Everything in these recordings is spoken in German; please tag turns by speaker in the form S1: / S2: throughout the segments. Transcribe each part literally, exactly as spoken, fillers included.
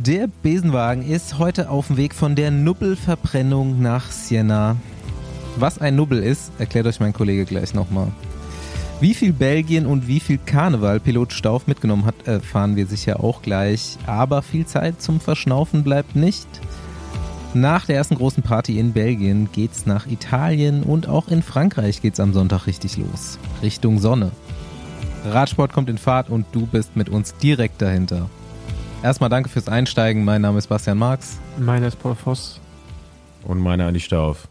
S1: Der Besenwagen ist heute auf dem Weg von der Nubbelverbrennung nach Siena. Was ein Nubbel ist, erklärt euch mein Kollege gleich nochmal. Wie viel Belgien und wie viel Karneval Pilot Stauf mitgenommen hat, erfahren wir sicher auch gleich. Aber viel Zeit zum Verschnaufen bleibt nicht. Nach der ersten großen Party in Belgien geht's nach Italien und auch in Frankreich geht's am Sonntag richtig los. Richtung Sonne. Radsport kommt in Fahrt und du bist mit uns direkt dahinter. Erstmal danke fürs Einsteigen. Mein Name ist Bastian Marx.
S2: Meiner ist Paul Voss.
S3: Und meiner Andi Stauf.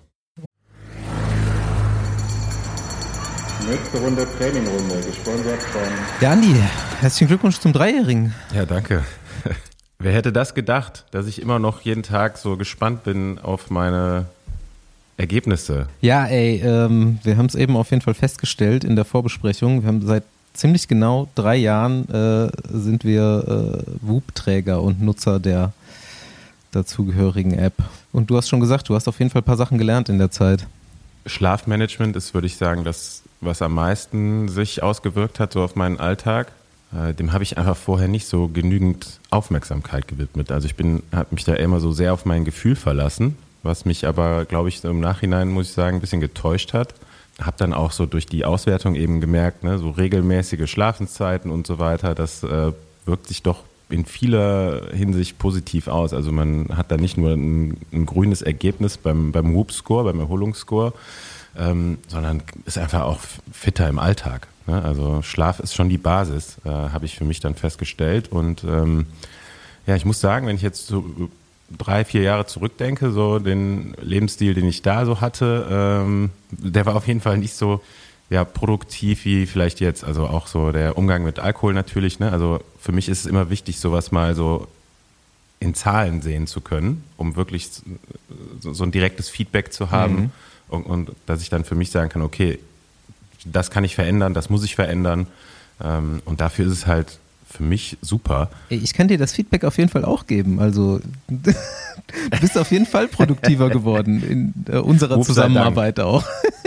S4: Nächste Runde Trainingrunde, gesponsert von...
S1: Ja, Andi, herzlichen Glückwunsch zum Dreijährigen.
S3: Ja, danke. Wer hätte das gedacht, dass ich immer noch jeden Tag so gespannt bin auf meine Ergebnisse?
S1: Ja, ey, ähm, wir haben es eben auf jeden Fall festgestellt in der Vorbesprechung. Wir haben seit ziemlich genau drei Jahren äh, sind wir äh, Whoop-Träger und Nutzer der dazugehörigen App. Und du hast schon gesagt, du hast auf jeden Fall ein paar Sachen gelernt in der Zeit.
S3: Schlafmanagement ist, würde ich sagen, das, was am meisten sich ausgewirkt hat, so auf meinen Alltag. Äh, dem habe ich einfach vorher nicht so genügend Aufmerksamkeit gewidmet. Also ich bin, habe mich da immer so sehr auf mein Gefühl verlassen, was mich aber, glaube ich, im Nachhinein, muss ich sagen, ein bisschen getäuscht hat. Habe dann auch so durch die Auswertung eben gemerkt, ne, so regelmäßige Schlafenszeiten und so weiter, das äh, wirkt sich doch in vieler Hinsicht positiv aus. Also man hat da nicht nur ein, ein grünes Ergebnis beim, beim Whoop-Score, beim Erholungsscore, ähm, sondern ist einfach auch fitter im Alltag. Ne? Also Schlaf ist schon die Basis, äh, habe ich für mich dann festgestellt. Und ähm, ja, ich muss sagen, wenn ich jetzt so drei, vier Jahre zurückdenke, so den Lebensstil, den ich da so hatte, ähm, der war auf jeden Fall nicht so ja, produktiv wie vielleicht jetzt. Also auch so der Umgang mit Alkohol natürlich. Ne? Also für mich ist es immer wichtig, sowas mal so in Zahlen sehen zu können, um wirklich so, so ein direktes Feedback zu haben mhm. und, und dass ich dann für mich sagen kann, okay, das kann ich verändern, das muss ich verändern. Ähm, und dafür ist es halt für mich super.
S1: Ich kann dir das Feedback auf jeden Fall auch geben. Also du bist auf jeden Fall produktiver geworden in äh, unserer
S3: Whoop
S1: Zusammenarbeit auch.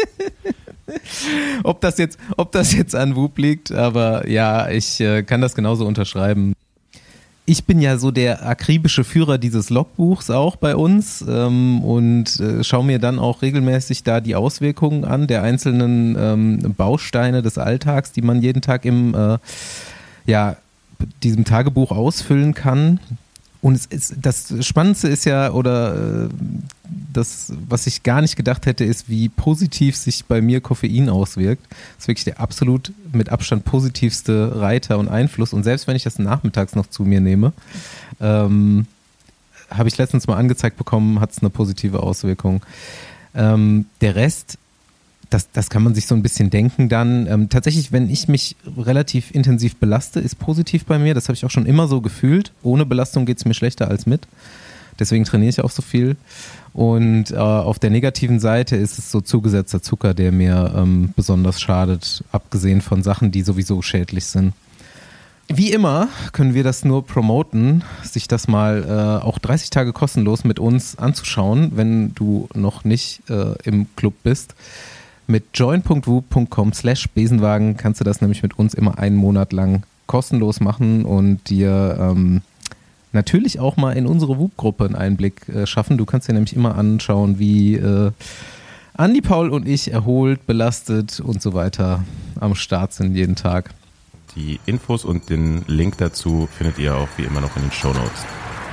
S1: ob das jetzt, ob das jetzt an Whoop liegt, aber ja, ich äh, kann das genauso unterschreiben. Ich bin ja so der akribische Führer dieses Logbuchs auch bei uns ähm, und äh, schaue mir dann auch regelmäßig da die Auswirkungen an der einzelnen ähm, Bausteine des Alltags, die man jeden Tag im äh, ja, diesem Tagebuch ausfüllen kann. Und es ist, das Spannendste ist ja, oder äh, das, was ich gar nicht gedacht hätte, ist, wie positiv sich bei mir Koffein auswirkt. Das ist wirklich der absolut mit Abstand positivste Reiter und Einfluss. Und selbst wenn ich das nachmittags noch zu mir nehme, ähm, habe ich letztens mal angezeigt bekommen, hat es eine positive Auswirkung. Ähm, der Rest, Das, das kann man sich so ein bisschen denken dann. Ähm, tatsächlich, wenn ich mich relativ intensiv belaste, ist positiv bei mir. Das habe ich auch schon immer so gefühlt. Ohne Belastung geht es mir schlechter als mit. Deswegen trainiere ich auch so viel. Und äh, auf der negativen Seite ist es so zugesetzter Zucker, der mir ähm, besonders schadet, abgesehen von Sachen, die sowieso schädlich sind. Wie immer können wir das nur promoten, sich das mal äh, auch dreißig Tage kostenlos mit uns anzuschauen, wenn du noch nicht äh, im Club bist. Mit join punkt whoop punkt com slash Besenwagen kannst du das nämlich mit uns immer einen Monat lang kostenlos machen und dir ähm, natürlich auch mal in unsere Whoop-Gruppe einen Einblick äh, schaffen. Du kannst dir nämlich immer anschauen, wie äh, Andi, Paul und ich erholt, belastet und so weiter am Start sind jeden Tag.
S3: Die Infos und den Link dazu findet ihr auch wie immer noch in den Shownotes.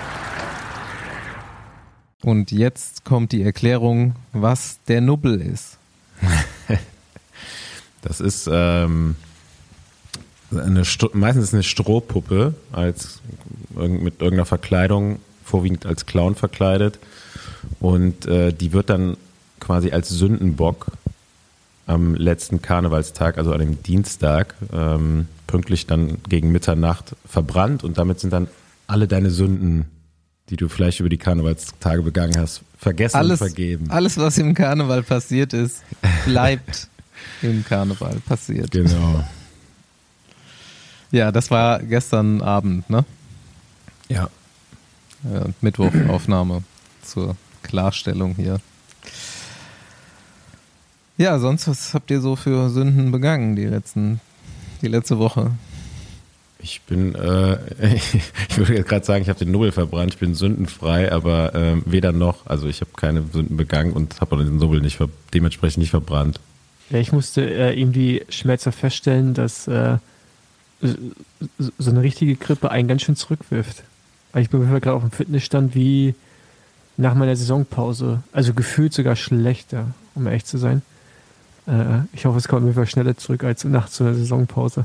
S1: Und jetzt kommt die Erklärung, was der Nubbel ist.
S3: Das ist ähm, eine St- meistens eine Strohpuppe als mit irgendeiner Verkleidung, vorwiegend als Clown verkleidet, und äh, die wird dann quasi als Sündenbock am letzten Karnevalstag, also an dem Dienstag, ähm, pünktlich dann gegen Mitternacht verbrannt, und damit sind dann alle deine Sünden, die du vielleicht über die Karnevalstage begangen hast, vergessen
S1: alles,
S3: und vergeben.
S1: Alles, was im Karneval passiert ist, bleibt im Karneval passiert.
S3: Genau.
S1: Ja, das war gestern Abend, ne?
S3: Ja.
S1: Ja, Mittwochaufnahme zur Klarstellung hier. Ja, sonst, was habt ihr so für Sünden begangen die letzten, die letzte Woche?
S3: Ich bin, äh, ich würde jetzt gerade sagen, ich habe den Nubbel verbrannt, ich bin sündenfrei, aber äh, weder noch, also ich habe keine Sünden begangen und habe den Nubbel nicht ver- dementsprechend nicht verbrannt.
S2: Ja, ich musste äh, irgendwie schmerzhaft feststellen, dass äh, so eine richtige Grippe einen ganz schön zurückwirft. Weil ich bin gerade auf dem Fitnessstand wie nach meiner Saisonpause. Also gefühlt sogar schlechter, um ehrlich zu sein. Äh, ich hoffe, es kommt mir schneller zurück als nach so einer Saisonpause.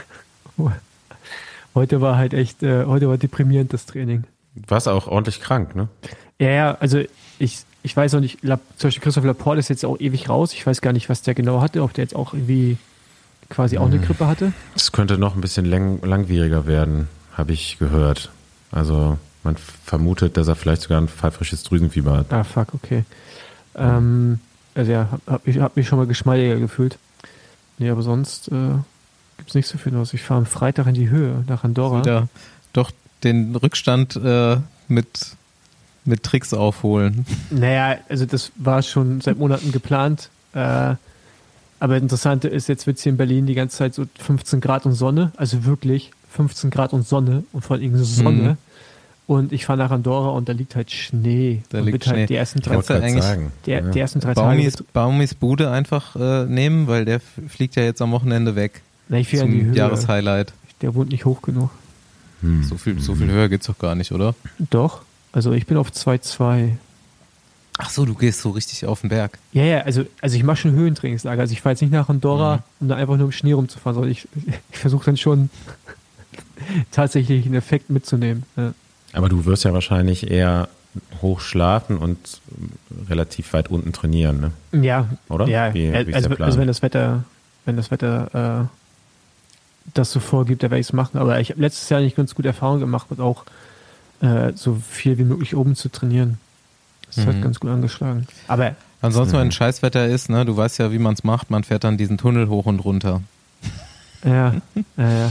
S2: Heute war halt echt, äh, heute war deprimierend das Training.
S3: Du warst auch ordentlich krank, ne?
S2: Ja, ja, also ich, ich weiß auch nicht, La, zum Beispiel Christoph Laporte ist jetzt auch ewig raus. Ich weiß gar nicht, was der genau hatte, ob der jetzt auch irgendwie quasi auch eine Grippe hatte.
S3: Es könnte noch ein bisschen lang, langwieriger werden, habe ich gehört. Also man vermutet, dass er vielleicht sogar ein pfeifrisches Drüsenfieber hat.
S2: Ah, fuck, okay. Ähm, also ja, hab, hab, mich, hab mich schon mal geschmeidiger gefühlt. Nee, aber sonst äh, gibt's nicht so viel los. Ich fahre am Freitag in die Höhe, nach Andorra.
S1: Wieder doch den Rückstand äh, mit, mit Tricks aufholen.
S2: Naja, also das war schon seit Monaten geplant. Äh, aber Interessante ist, jetzt wird es hier in Berlin die ganze Zeit so fünfzehn Grad und Sonne. Also wirklich fünfzehn Grad und Sonne und vor allem Sonne. Mhm. Und ich fahre nach Andorra und da liegt halt Schnee.
S1: Da
S2: und
S1: liegt
S2: Schnee.
S1: Halt
S2: die ersten drei,
S1: Kannst du eigentlich
S3: sagen.
S2: Die,
S3: ja.
S2: die ersten drei
S1: Baumis,
S2: Tage.
S1: Baumis Bude einfach äh, nehmen, weil der f- fliegt ja jetzt am Wochenende weg.
S2: Na, ich
S1: zum
S2: in die Höhe.
S1: Jahreshighlight.
S2: Der wohnt nicht hoch genug.
S3: Hm.
S1: So viel, so viel höher geht's doch gar nicht, oder?
S2: Doch. Also ich bin auf zwei Komma zwei.
S1: Ach so, du gehst so richtig auf den Berg.
S2: Ja, ja, also, also ich mache schon Höhentrainingslager. Also ich fahre jetzt nicht nach Andorra,
S1: Mhm.
S2: um da einfach nur im Schnee rumzufahren, sondern ich, ich versuche dann schon tatsächlich einen Effekt mitzunehmen. Ja.
S3: Aber du wirst ja wahrscheinlich eher hoch schlafen und relativ weit unten trainieren, ne?
S2: Ja,
S3: Oder?
S2: Ja,
S3: Wie, wie ist
S2: also,
S3: der Plan?
S2: also wenn das Wetter, wenn das Wetter äh, das so vorgibt, dann werde ich es machen. Aber ich habe letztes Jahr nicht ganz gute Erfahrungen gemacht, mit auch äh, so viel wie möglich oben zu trainieren. Das
S1: Mhm.
S2: hat ganz gut angeschlagen. Aber
S1: Ansonsten,
S3: Mhm.
S1: wenn Scheißwetter ist, ne, du weißt ja, wie man es macht, man fährt dann diesen Tunnel hoch und runter.
S2: ja, ja, ja.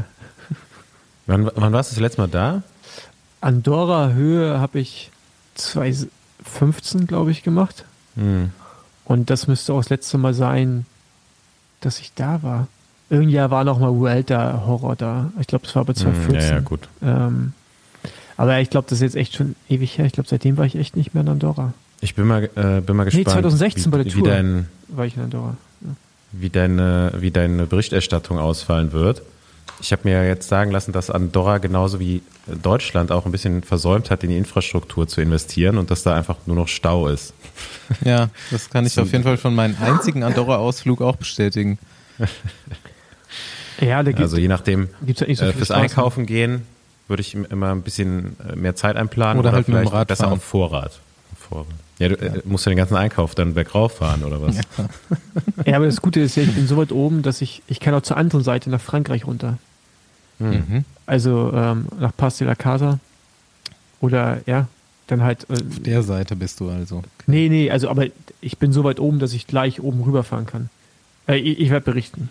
S3: Wann, wann warst du das letzte Mal da?
S2: Andorra Höhe habe ich zwanzig fünfzehn, glaube ich, gemacht.
S3: Hm.
S2: Und das müsste auch das letzte Mal sein, dass ich da war. Irgendein Jahr war noch mal Vuelta Horror da. Ich glaube, das war aber
S3: Hm,
S2: zwanzig vierzehn.
S3: ja, ja, gut.
S2: Ähm, aber ich glaube, das ist jetzt echt schon ewig her. Ich glaube, seitdem war ich echt nicht mehr in Andorra.
S3: Ich bin mal, äh, bin mal
S2: Nee,
S3: gespannt,
S2: zwanzig sechzehn
S3: wie,
S2: bei der
S3: wie,
S2: Tour.
S3: dein,
S2: War ich in Andorra. Ja.
S3: wie, deine, wie deine Berichterstattung ausfallen wird. Ich habe mir jetzt sagen lassen, dass Andorra genauso wie Deutschland auch ein bisschen versäumt hat, in die Infrastruktur zu investieren und dass da einfach nur noch Stau ist.
S1: Ja, das kann ich auf jeden Fall von meinem einzigen Andorra-Ausflug auch bestätigen.
S2: Ja, da gibt
S3: Also je nachdem,
S2: gibt's halt nicht so
S3: äh,
S2: viele
S3: fürs
S2: Straßen.
S3: Einkaufen gehen würde ich immer ein bisschen äh, mehr Zeit einplanen
S1: Oder halt mit dem
S3: vielleicht
S1: Rad
S3: besser
S1: fahren.
S3: auf Vorrat. Auf Vorrat. Ja, du äh, musst ja den ganzen Einkauf dann bergauf fahren oder was?
S1: Ja.
S2: Ja, aber das Gute ist ja, ich bin so weit oben, dass ich, ich kann auch zur anderen Seite nach Frankreich runter.
S3: Hm.
S1: Mhm.
S2: Also ähm, nach Pas de la Casa. Oder ja, dann halt. Äh,
S1: Auf der Seite bist du also.
S2: nee, nee, also aber ich bin so weit oben, dass ich gleich oben rüberfahren kann. Äh, ich ich werde berichten.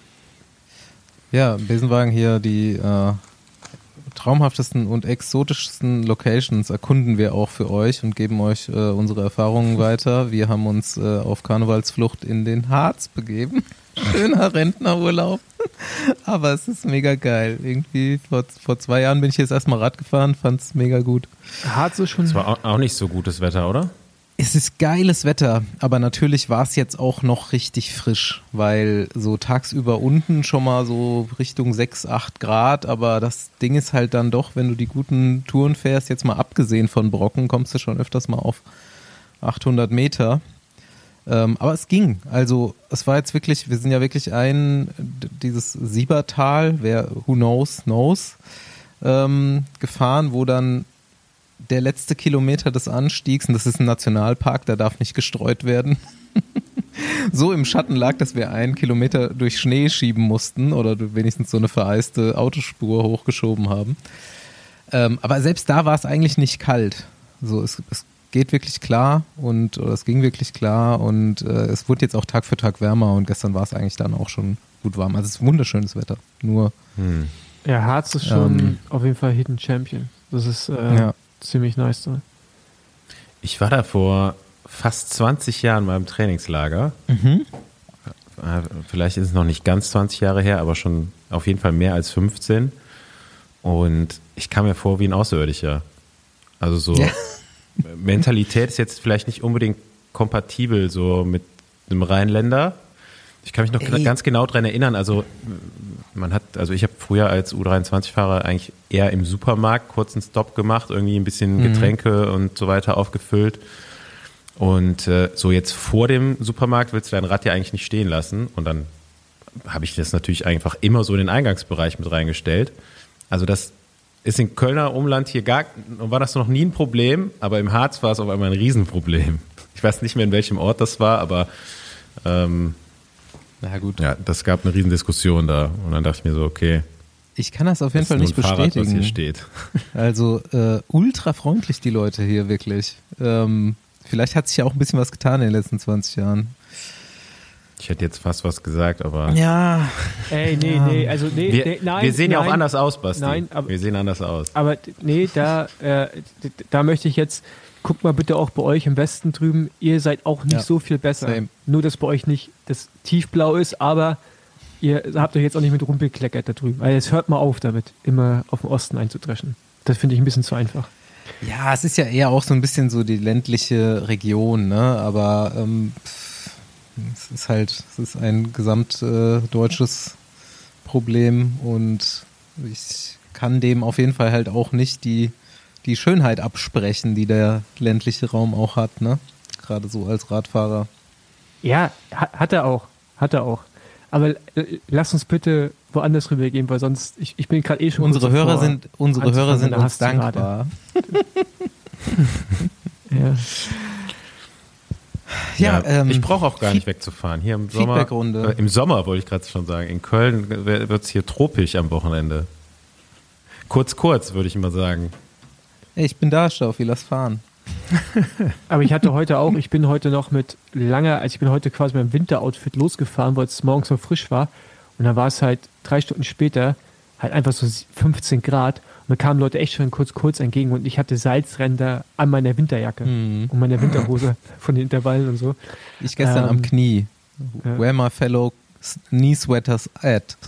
S1: Ja, Besenwagen hier, die äh, traumhaftesten und exotischsten Locations erkunden wir auch für euch und geben euch äh, unsere Erfahrungen weiter. Wir haben uns äh, auf Karnevalsflucht in den Harz begeben. Schöner Rentnerurlaub. Aber es ist mega geil. Irgendwie vor, vor zwei Jahren bin ich jetzt erstmal Rad gefahren, fand es mega gut.
S2: Harz ist schon.
S3: Es war auch, auch nicht so gutes Wetter, oder?
S1: Es ist geiles Wetter, aber natürlich war es jetzt auch noch richtig frisch, weil so tagsüber unten schon mal so Richtung sechs, acht Grad, aber das Ding ist halt dann doch, wenn du die guten Touren fährst, jetzt mal abgesehen von Brocken, kommst du schon öfters mal auf achthundert Meter. Ähm, aber es ging, also es war jetzt wirklich, wir sind ja wirklich ein, dieses Siebertal, wer who knows, knows, ähm, gefahren, wo dann der letzte Kilometer des Anstiegs, und das ist ein Nationalpark, der darf nicht gestreut werden, so im Schatten lag, dass wir einen Kilometer durch Schnee schieben mussten oder wenigstens so eine vereiste Autospur hochgeschoben haben. Ähm, aber selbst da war es eigentlich nicht kalt. So, es, es geht wirklich klar und oder es ging wirklich klar und äh, es wurde jetzt auch Tag für Tag wärmer und gestern war es eigentlich dann auch schon gut warm. Also es ist wunderschönes Wetter. Nur
S3: Hm.
S2: Ja, Harz ist schon
S1: Ähm,
S2: auf jeden Fall Hidden Champion. Das ist äh,
S1: ja.
S2: ziemlich nice da.
S3: Ich war da vor fast zwanzig Jahren beim Trainingslager.
S1: Mhm.
S3: Vielleicht ist es noch nicht ganz zwanzig Jahre her, aber schon auf jeden Fall mehr als fünfzehn. Und ich kam mir vor wie ein Außerirdischer. Also so
S1: Ja.
S3: Mentalität ist jetzt vielleicht nicht unbedingt kompatibel so mit einem Rheinländer. Ich kann mich noch
S1: Ey.
S3: ganz genau dran erinnern. Also man hat, also ich habe früher als U dreiundzwanzig-Fahrer eigentlich eher im Supermarkt kurzen Stopp gemacht, irgendwie ein bisschen Getränke und so weiter aufgefüllt. Und äh, so jetzt vor dem Supermarkt willst du dein Rad ja eigentlich nicht stehen lassen. Und dann habe ich das natürlich einfach immer so in den Eingangsbereich mit reingestellt. Also das ist in Kölner Umland hier gar, war das noch nie ein Problem, aber im Harz war es auf einmal ein Riesenproblem. Ich weiß nicht mehr, in welchem Ort das war, aber ähm,
S1: Na gut.
S3: ja, das gab eine Riesendiskussion da. Und dann dachte ich mir so, okay,
S1: Ich kann das auf jeden
S3: das
S1: Fall
S3: ist
S1: nicht
S3: nur ein Fahrrad, was
S1: bestätigen.
S3: hier steht.
S1: Also äh, ultra freundlich die Leute hier wirklich. Ähm, vielleicht hat sich ja auch ein bisschen was getan in den letzten zwanzig Jahren.
S3: Ich hätte jetzt fast was gesagt, aber
S1: Ja.
S2: Ey, nee, nee, also nee,
S3: wir,
S2: nee nein.
S3: wir sehen ja auch
S2: nein,
S3: anders aus, Basti.
S2: Nein, aber-
S3: wir sehen anders aus.
S2: Aber nee, da, äh, d- da möchte ich jetzt, guckt mal bitte auch bei euch im Westen drüben, ihr seid auch nicht
S1: Ja,
S2: so viel besser.
S1: same.
S2: Nur, dass bei euch nicht das tiefblau ist, aber ihr habt euch jetzt auch nicht mit rumpelkleckert da drüben. Also jetzt hört mal auf damit, immer auf den Osten einzudreschen. Das finde ich ein bisschen zu einfach.
S1: Ja, es ist ja eher auch so ein bisschen so die ländliche Region, ne? Aber ähm, pff, es ist halt, es ist ein gesamt äh, deutsches Problem und ich kann dem auf jeden Fall halt auch nicht die, die Schönheit absprechen, die der ländliche Raum auch hat, ne? Gerade so als Radfahrer.
S2: Ja, ha- hat er auch. Hat er auch. Aber äh, lass uns bitte woanders rübergehen, weil sonst, ich, ich bin gerade eh schon
S1: Unsere
S2: kurz
S1: Hörer
S2: davor,
S1: sind, unsere
S2: anzufangen,
S1: Hörer sind
S2: da
S1: uns
S2: hast du gerade.
S1: dankbar.
S2: Ja.
S1: Ja, ähm,
S3: ich brauche auch gar nicht wegzufahren. Hier im Sommer,
S1: Feedbackrunde.
S3: äh, im Sommer wollte ich gerade schon sagen. In Köln wird es hier tropisch am Wochenende. Kurz, kurz, würde ich mal sagen.
S1: Ey, ich bin da, Staufi, lass fahren.
S2: Aber ich hatte heute auch, ich bin heute noch mit langer, also ich bin heute quasi mit meinem Winteroutfit losgefahren, weil es morgens so frisch war. Und dann war es halt drei Stunden später halt einfach so fünfzehn Grad. Und da kamen Leute echt schon kurz, kurz entgegen und ich hatte Salzränder an meiner Winterjacke und meiner Winterhose von den Intervallen und so.
S1: Ich gestern
S2: Ähm,
S1: am Knie.
S2: ja.
S1: Where my fellow knee sweaters at.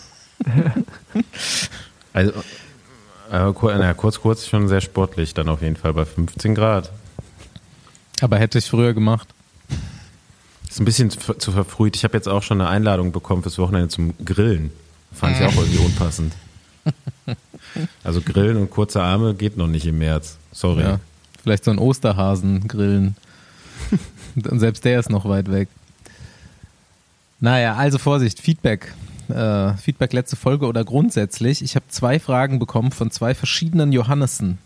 S3: Also, äh, kur- na, kurz, kurz schon sehr sportlich, dann auf jeden Fall bei fünfzehn Grad.
S1: Aber hätte ich früher gemacht.
S3: Ist ein bisschen zu, zu verfrüht. Ich habe jetzt auch schon eine Einladung bekommen fürs Wochenende zum Grillen. Fand ich auch irgendwie unpassend. Also Grillen und kurze Arme geht noch nicht im März. Sorry.
S1: Ja. Vielleicht so ein Osterhasen grillen. Und selbst der ist noch weit weg. Naja, also Vorsicht, Feedback. Äh, Feedback letzte Folge oder grundsätzlich. Ich habe zwei Fragen bekommen von zwei verschiedenen Johannessen.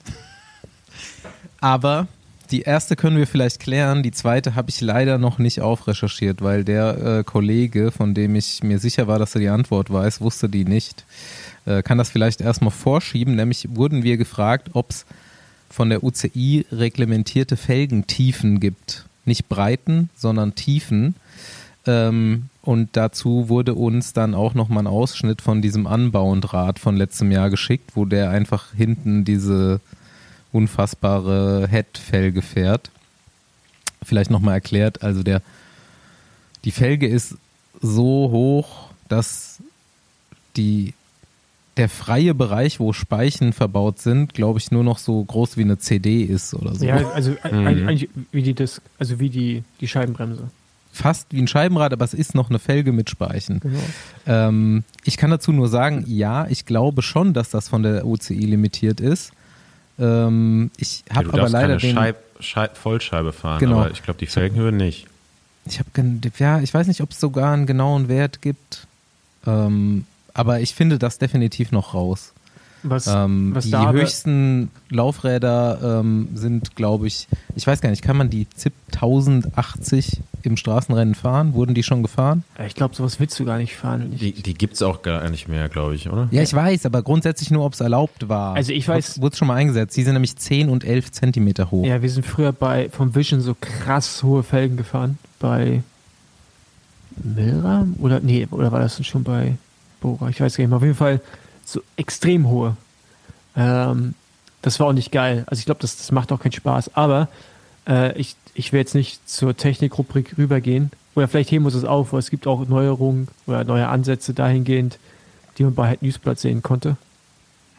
S1: Aber die erste können wir vielleicht klären, die zweite habe ich leider noch nicht aufrecherchiert, weil der äh, Kollege, von dem ich mir sicher war, dass er die Antwort weiß, wusste die nicht. Äh, kann das vielleicht erstmal vorschieben, nämlich wurden wir gefragt, ob es von der U C I reglementierte Felgentiefen gibt. Nicht Breiten, sondern Tiefen. Ähm, und dazu wurde uns dann auch nochmal ein Ausschnitt von diesem Unbound-Rad von letztem Jahr geschickt, wo der einfach hinten diese unfassbare Head-Felge fährt. Vielleicht nochmal erklärt, also der die Felge ist so hoch, dass die der freie Bereich, wo Speichen verbaut sind, glaube ich, nur noch so groß wie eine C D ist oder so.
S2: Ja, also eigentlich, eigentlich wie die das, also wie die, die Scheibenbremse.
S1: Fast wie ein Scheibenrad, aber es ist noch eine Felge mit Speichen.
S2: Genau.
S1: Ähm, ich kann dazu nur sagen, ja, ich glaube schon, dass das von der U C I limitiert ist. Ähm, ich
S3: Ja,
S1: habe
S3: du
S1: aber
S3: darfst
S1: leider
S3: keine
S1: den...
S3: Scheib, Scheib, Vollscheibe fahren,
S1: Genau.
S3: aber ich glaube, die Felgenhöhe nicht.
S1: Ich habe, ja, ich weiß nicht, ob es sogar einen genauen Wert gibt, ähm, aber ich finde das definitiv noch raus.
S2: Was,
S1: Ähm,
S2: was
S1: die
S2: da aber-
S1: höchsten Laufräder ähm, sind, glaube ich, ich weiß gar nicht, kann man die Z I P tausendachtzig im Straßenrennen fahren? Wurden die schon gefahren?
S2: Ja, ich glaube, sowas willst du gar nicht fahren. wenn ich-
S3: Die, die gibt es auch gar nicht mehr, glaube ich, oder?
S1: Ja, ich weiß, aber grundsätzlich nur, ob es erlaubt war.
S2: Also ich weiß-
S1: Wurde es schon mal eingesetzt. Die sind nämlich zehn und elf Zentimeter hoch.
S2: Ja, wir sind früher bei vom Vision so krass hohe Felgen gefahren. Bei Milram? Oder nee, oder war das denn schon bei Bora? Ich weiß gar nicht mehr. Auf jeden Fall so extrem hohe. Ähm, das war auch nicht geil. Also ich glaube, das, das macht auch keinen Spaß. Aber äh, ich, ich will jetzt nicht zur Technikrubrik rübergehen. Oder vielleicht heben wir es auf, weil es gibt auch Neuerungen oder neue Ansätze dahingehend, die man bei Head Newsblatt sehen konnte.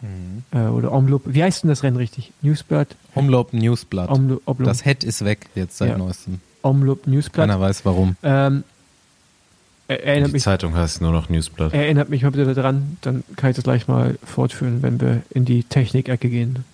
S2: Mhm. Äh, oder Omloop. Wie heißt denn das Rennen richtig? Newsblatt?
S1: Omloop Newsblatt.
S2: Omloop, Omloop.
S1: Das Head ist weg jetzt seit
S2: ja.
S1: neuestem.
S2: Omloop Newsblatt.
S1: Keiner weiß warum.
S2: Ähm, erinnert
S3: Die
S2: mich,
S3: Zeitung heißt nur noch Newsblatt.
S2: Erinnert mich mal bitte daran, dann kann ich das gleich mal fortführen, wenn wir in die Technik-Ecke gehen.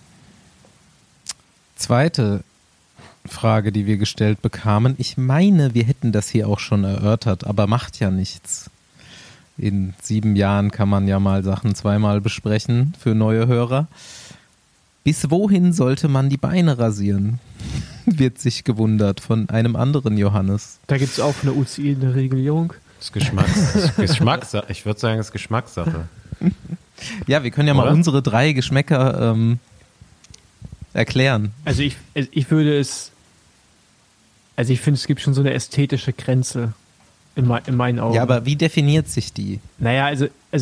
S1: Zweite Frage, die wir gestellt bekamen. Ich meine, wir hätten das hier auch schon erörtert, aber macht ja nichts. In sieben Jahren kann man ja mal Sachen zweimal besprechen für neue Hörer. Bis wohin sollte man die Beine rasieren? Wird sich gewundert von einem anderen Johannes.
S2: Da gibt es auch von der U C I eine Regulierung.
S3: Das ist Geschmacks, das ist Geschmackssache. Ich würde sagen, es ist Geschmackssache.
S1: Ja, wir können ja
S3: Oder?
S1: mal unsere drei Geschmäcker ähm, erklären.
S2: Also ich, ich würde es, also ich finde, es gibt schon so eine ästhetische Grenze in, mein, in meinen Augen.
S1: Ja, aber wie definiert sich die?
S2: Naja, also, also,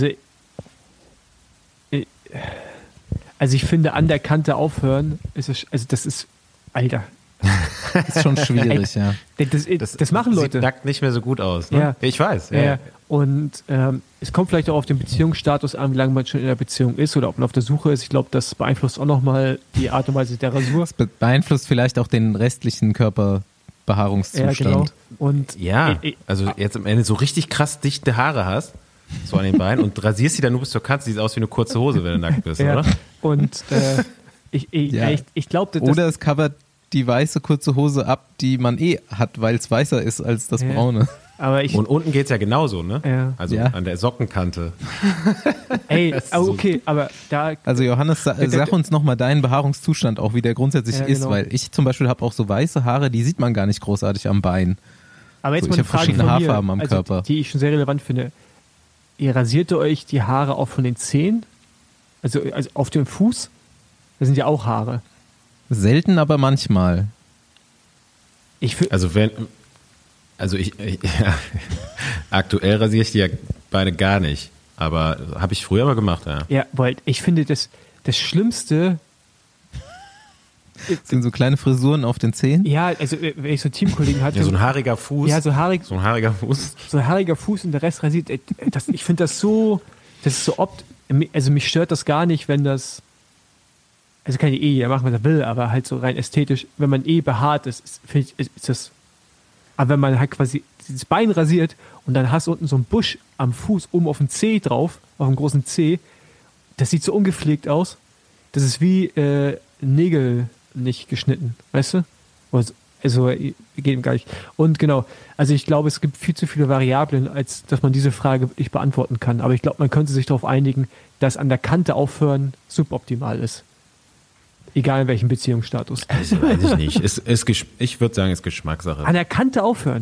S2: also ich finde, an der Kante aufhören, ist es, also das ist, Alter.
S1: Ist schon schwierig, ja.
S2: Das, das, das machen Leute.
S3: Sieht nackt nicht mehr so gut aus. Ne?
S2: Ja.
S3: Ich weiß.
S2: Ja.
S3: Ja.
S2: Und ähm, es kommt vielleicht auch auf den Beziehungsstatus an, wie lange man schon in der Beziehung ist oder ob man auf der Suche ist. Ich glaube, das beeinflusst auch nochmal die Art und Weise der Rasur.
S1: Das beeinflusst vielleicht auch den restlichen Körperbehaarungszustand.
S2: Ja, genau. Und
S3: Ja,
S2: äh, äh,
S3: also jetzt am Ende so richtig krass dichte Haare hast, so an den Beinen, und rasierst die dann nur bis zur Katze, sieht aus wie eine kurze Hose, wenn du nackt bist,
S2: ja.
S3: oder?
S2: Und äh, ich, ich,
S1: Ja.
S2: ich, ich glaube, das
S1: Oder es covert die weiße kurze Hose ab, die man eh hat, weil es weißer ist als das
S2: Ja.
S1: braune.
S2: aber ich,
S3: Und unten geht's ja genauso, ne?
S2: Ja.
S3: Also
S1: Ja.
S3: an der Sockenkante.
S2: ey,
S3: Das ist
S2: oh,
S3: so-
S2: okay, aber da,
S1: Also Johannes, sa sag uns nochmal deinen Behaarungszustand auch, wie der grundsätzlich
S2: Ja,
S1: ist,
S2: genau.
S1: weil ich zum Beispiel habe auch so weiße Haare, die sieht man gar nicht großartig am Bein.
S2: aber jetzt
S1: So,
S2: mal
S1: ich
S2: eine
S1: hab
S2: Frage
S1: verschiedene
S2: von mir,
S1: Haarfarben am
S2: also,
S1: Körper.
S2: die ich schon sehr relevant finde. Ihr rasiert ihr euch die Haare auch von den Zehen? Also, also auf dem Fuß? Das sind ja auch Haare.
S1: Selten, aber manchmal.
S2: Ich finde,
S3: Also wenn, also ich, ich ja, aktuell rasiere ich die ja Beine gar nicht, aber habe ich früher mal gemacht, ja.
S2: ja, weil ich finde, das, das Schlimmste,
S1: Das sind so kleine Frisuren auf den Zehen.
S2: ja, also wenn ich so Teamkollegen hatte,
S3: Ja, so ein haariger Fuß.
S2: ja, so haarig,
S3: so ein haariger Fuß.
S2: so ein haariger Fuß und der Rest rasiert, ey, das, ich finde das so, das ist so opt, also mich stört das gar nicht, wenn das, also kann ich eh jeder machen, was er will, aber halt so rein ästhetisch, wenn man eh behaart ist, ist, finde ich, ist, ist das, aber wenn man halt quasi dieses Bein rasiert und dann hast du unten so einen Busch am Fuß oben auf dem Zeh drauf, auf dem großen Zeh, das sieht so ungepflegt aus, das ist wie äh, Nägel nicht geschnitten, weißt du? Also, also geht gar nicht. Und genau, also ich glaube, es gibt viel zu viele Variablen, als dass man diese Frage nicht beantworten kann. Aber ich glaube, man könnte sich darauf einigen, dass an der Kante aufhören suboptimal ist. Egal in welchem Beziehungsstatus.
S3: Also, weiß ich nicht. Ist, ist, Gesch- ich würde sagen, ist Geschmackssache.
S2: An der Kante aufhören.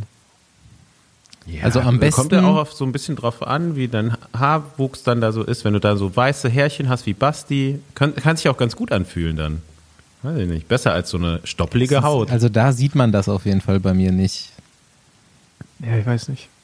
S3: Ja,
S1: Also am
S3: Kommt ja
S1: besten-
S3: auch auf so ein bisschen drauf an, wie dein Haarwuchs dann da so ist. Wenn du da so weiße Härchen hast wie Basti, kann, kann sich auch ganz gut anfühlen dann. Weiß ich nicht. Besser als so eine stoppelige Haut.
S1: Also da sieht man das auf jeden Fall bei mir nicht.
S2: Ja, ich weiß nicht.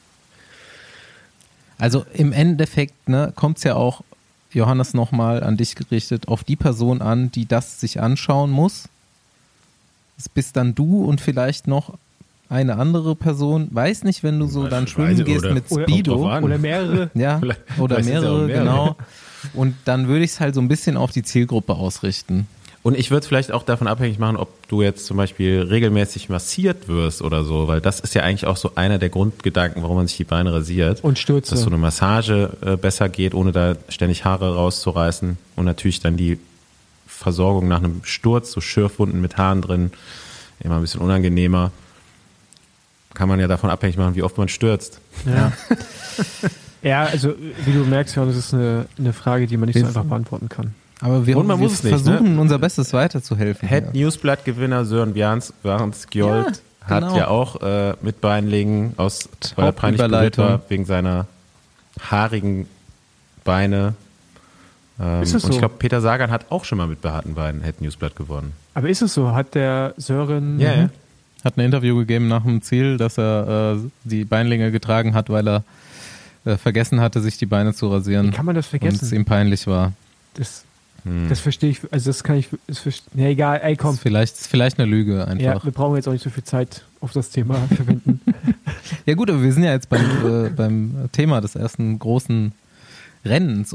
S1: Also im Endeffekt ne, kommt es ja auch, Johannes, nochmal an dich gerichtet, auf die Person an, die das sich anschauen muss. Das bist dann du und vielleicht noch eine andere Person. Weiß nicht, wenn du so dann schwimmen
S3: Weiß-
S1: gehst
S3: oder-
S1: mit
S3: oder-
S1: Speedo.
S3: kommt drauf an.
S2: Oder mehrere.
S1: Ja,
S3: Vielleicht-
S1: oder
S3: vielleicht sind's ja auch
S1: mehrere,
S3: mehrere.
S1: genau. Und dann würde ich es halt so ein bisschen auf die Zielgruppe ausrichten.
S3: Und ich würde es vielleicht auch davon abhängig machen, ob du jetzt zum Beispiel regelmäßig massiert wirst oder so, weil das ist ja eigentlich auch so einer der Grundgedanken, warum man sich die Beine rasiert.
S2: Und Stürze.
S3: Dass so eine Massage äh, besser geht, ohne da ständig Haare rauszureißen. Und natürlich dann die Versorgung nach einem Sturz, so Schürfwunden mit Haaren drin, immer ein bisschen unangenehmer. Kann man ja davon abhängig machen, wie oft man stürzt.
S2: Ja. Ja, also wie du merkst, ja, das ist eine, eine Frage, die man nicht so
S1: Wir-
S2: einfach beantworten kann.
S1: Aber wir,
S3: Und man
S1: wir
S3: muss es nicht,
S1: versuchen
S3: ne?
S1: unser Bestes weiterzuhelfen.
S3: Head
S1: Ja.
S3: Newsblatt-Gewinner Sören Bjarns, Skjold
S1: Ja,
S3: hat
S1: genau.
S3: ja auch äh, mit Beinlegen aus, weil er peinlich berührt
S1: Überleitung.
S3: war, wegen seiner haarigen Beine. Ähm,
S2: Ist das
S3: Und ich
S2: so?
S3: glaube, Peter Sagan hat auch schon mal mit behaarten Beinen Head Newsblatt gewonnen.
S2: Aber ist es so? Hat der Sören...
S3: Ja, ja.
S1: Hat ein Interview gegeben nach dem Ziel, dass er äh, die Beinlinge getragen hat, weil er äh, vergessen hatte, sich die Beine zu rasieren.
S2: Wie kann man das
S1: Und es
S2: vergessen?
S1: ihm peinlich war.
S2: Das,
S3: Hm.
S2: das verstehe ich, also das kann ich, das verste- ja egal, ey
S1: Das
S2: komm.
S1: ist vielleicht, ist vielleicht eine Lüge
S2: Ja,
S1: einfach.
S2: wir brauchen jetzt auch nicht so viel Zeit auf das Thema verwenden.
S1: Ja gut, aber wir sind ja jetzt beim, äh, beim Thema des ersten großen Rennens. Und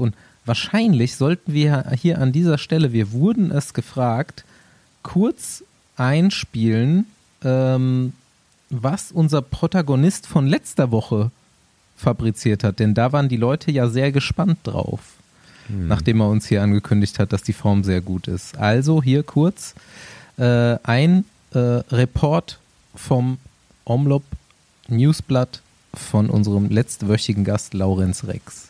S1: wahrscheinlich sollten wir hier an dieser Stelle, wir wurden es gefragt, kurz einspielen, ähm, was unser Protagonist von letzter Woche fabriziert hat. Denn da waren die Leute ja sehr gespannt drauf, hm. nachdem er uns hier angekündigt hat, dass die Form sehr gut ist. Also hier kurz äh, ein äh, Report vom Omlop Newsblatt von unserem letztwöchigen Gast Laurenz Rex.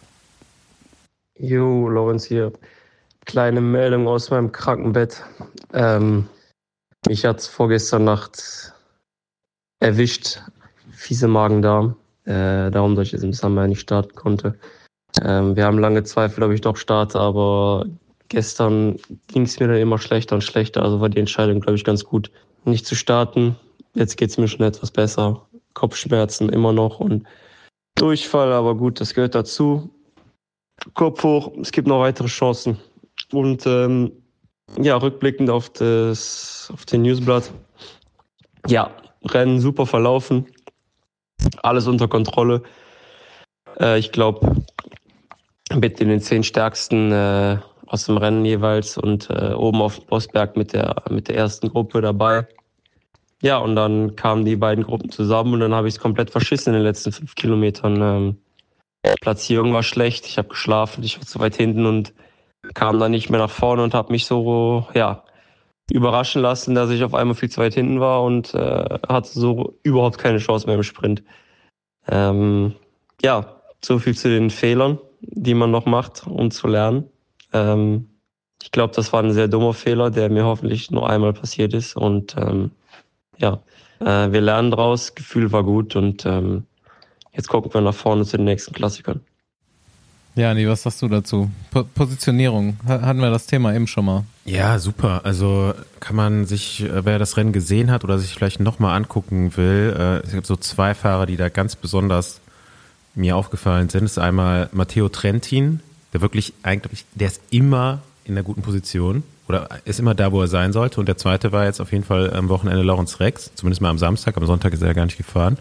S5: Jo, Laurenz hier. Kleine Meldung aus meinem Krankenbett. Ähm, mich hat es vorgestern Nacht erwischt. Fiese Magen-Darm. Äh, darum, dass ich jetzt im Summer nicht starten konnte. Ähm, wir haben lange Zweifel, ob ich doch starte, aber gestern ging es mir dann immer schlechter und schlechter. Also war die Entscheidung, glaube ich, ganz gut, nicht zu starten. Jetzt geht es mir schon etwas besser. Kopfschmerzen immer noch und Durchfall, aber gut, das gehört dazu. Kopf hoch, es gibt noch weitere Chancen. Und ähm, ja, rückblickend auf das auf den Newsblatt. Ja, Rennen super verlaufen. Alles unter Kontrolle. Äh, ich glaube, mit den zehn stärksten äh, aus dem Rennen jeweils und äh, oben auf dem Bossberg mit der, mit der ersten Gruppe dabei. Ja, und dann kamen die beiden Gruppen zusammen und dann habe ich es komplett verschissen in den letzten fünf Kilometern. Ähm, Platzierung war schlecht, ich habe geschlafen, ich war zu weit hinten und kam dann nicht mehr nach vorne und habe mich so ja überraschen lassen, dass ich auf einmal viel zu weit hinten war und äh, hatte so überhaupt keine Chance mehr im Sprint. Ähm, ja, so viel zu den Fehlern, die man noch macht, um zu lernen. Ähm, ich glaube, das war ein sehr dummer Fehler, der mir hoffentlich nur einmal passiert ist und ähm, ja, äh, wir lernen draus, Gefühl war gut und ähm, jetzt gucken wir nach vorne zu den nächsten Klassikern.
S1: Ja, nee, was sagst du dazu? Po- Positionierung, hatten wir das Thema eben schon mal.
S3: Ja, super. Also kann man sich, wer das Rennen gesehen hat oder sich vielleicht nochmal angucken will, äh, es gibt so zwei Fahrer, die da ganz besonders mir aufgefallen sind. Das ist einmal Matteo Trentin, der wirklich eigentlich, der ist immer in einer guten Position oder ist immer da, wo er sein sollte. Und der zweite war jetzt auf jeden Fall am Wochenende Laurenz Rex, zumindest mal am Samstag, am Sonntag ist er ja gar nicht gefahren.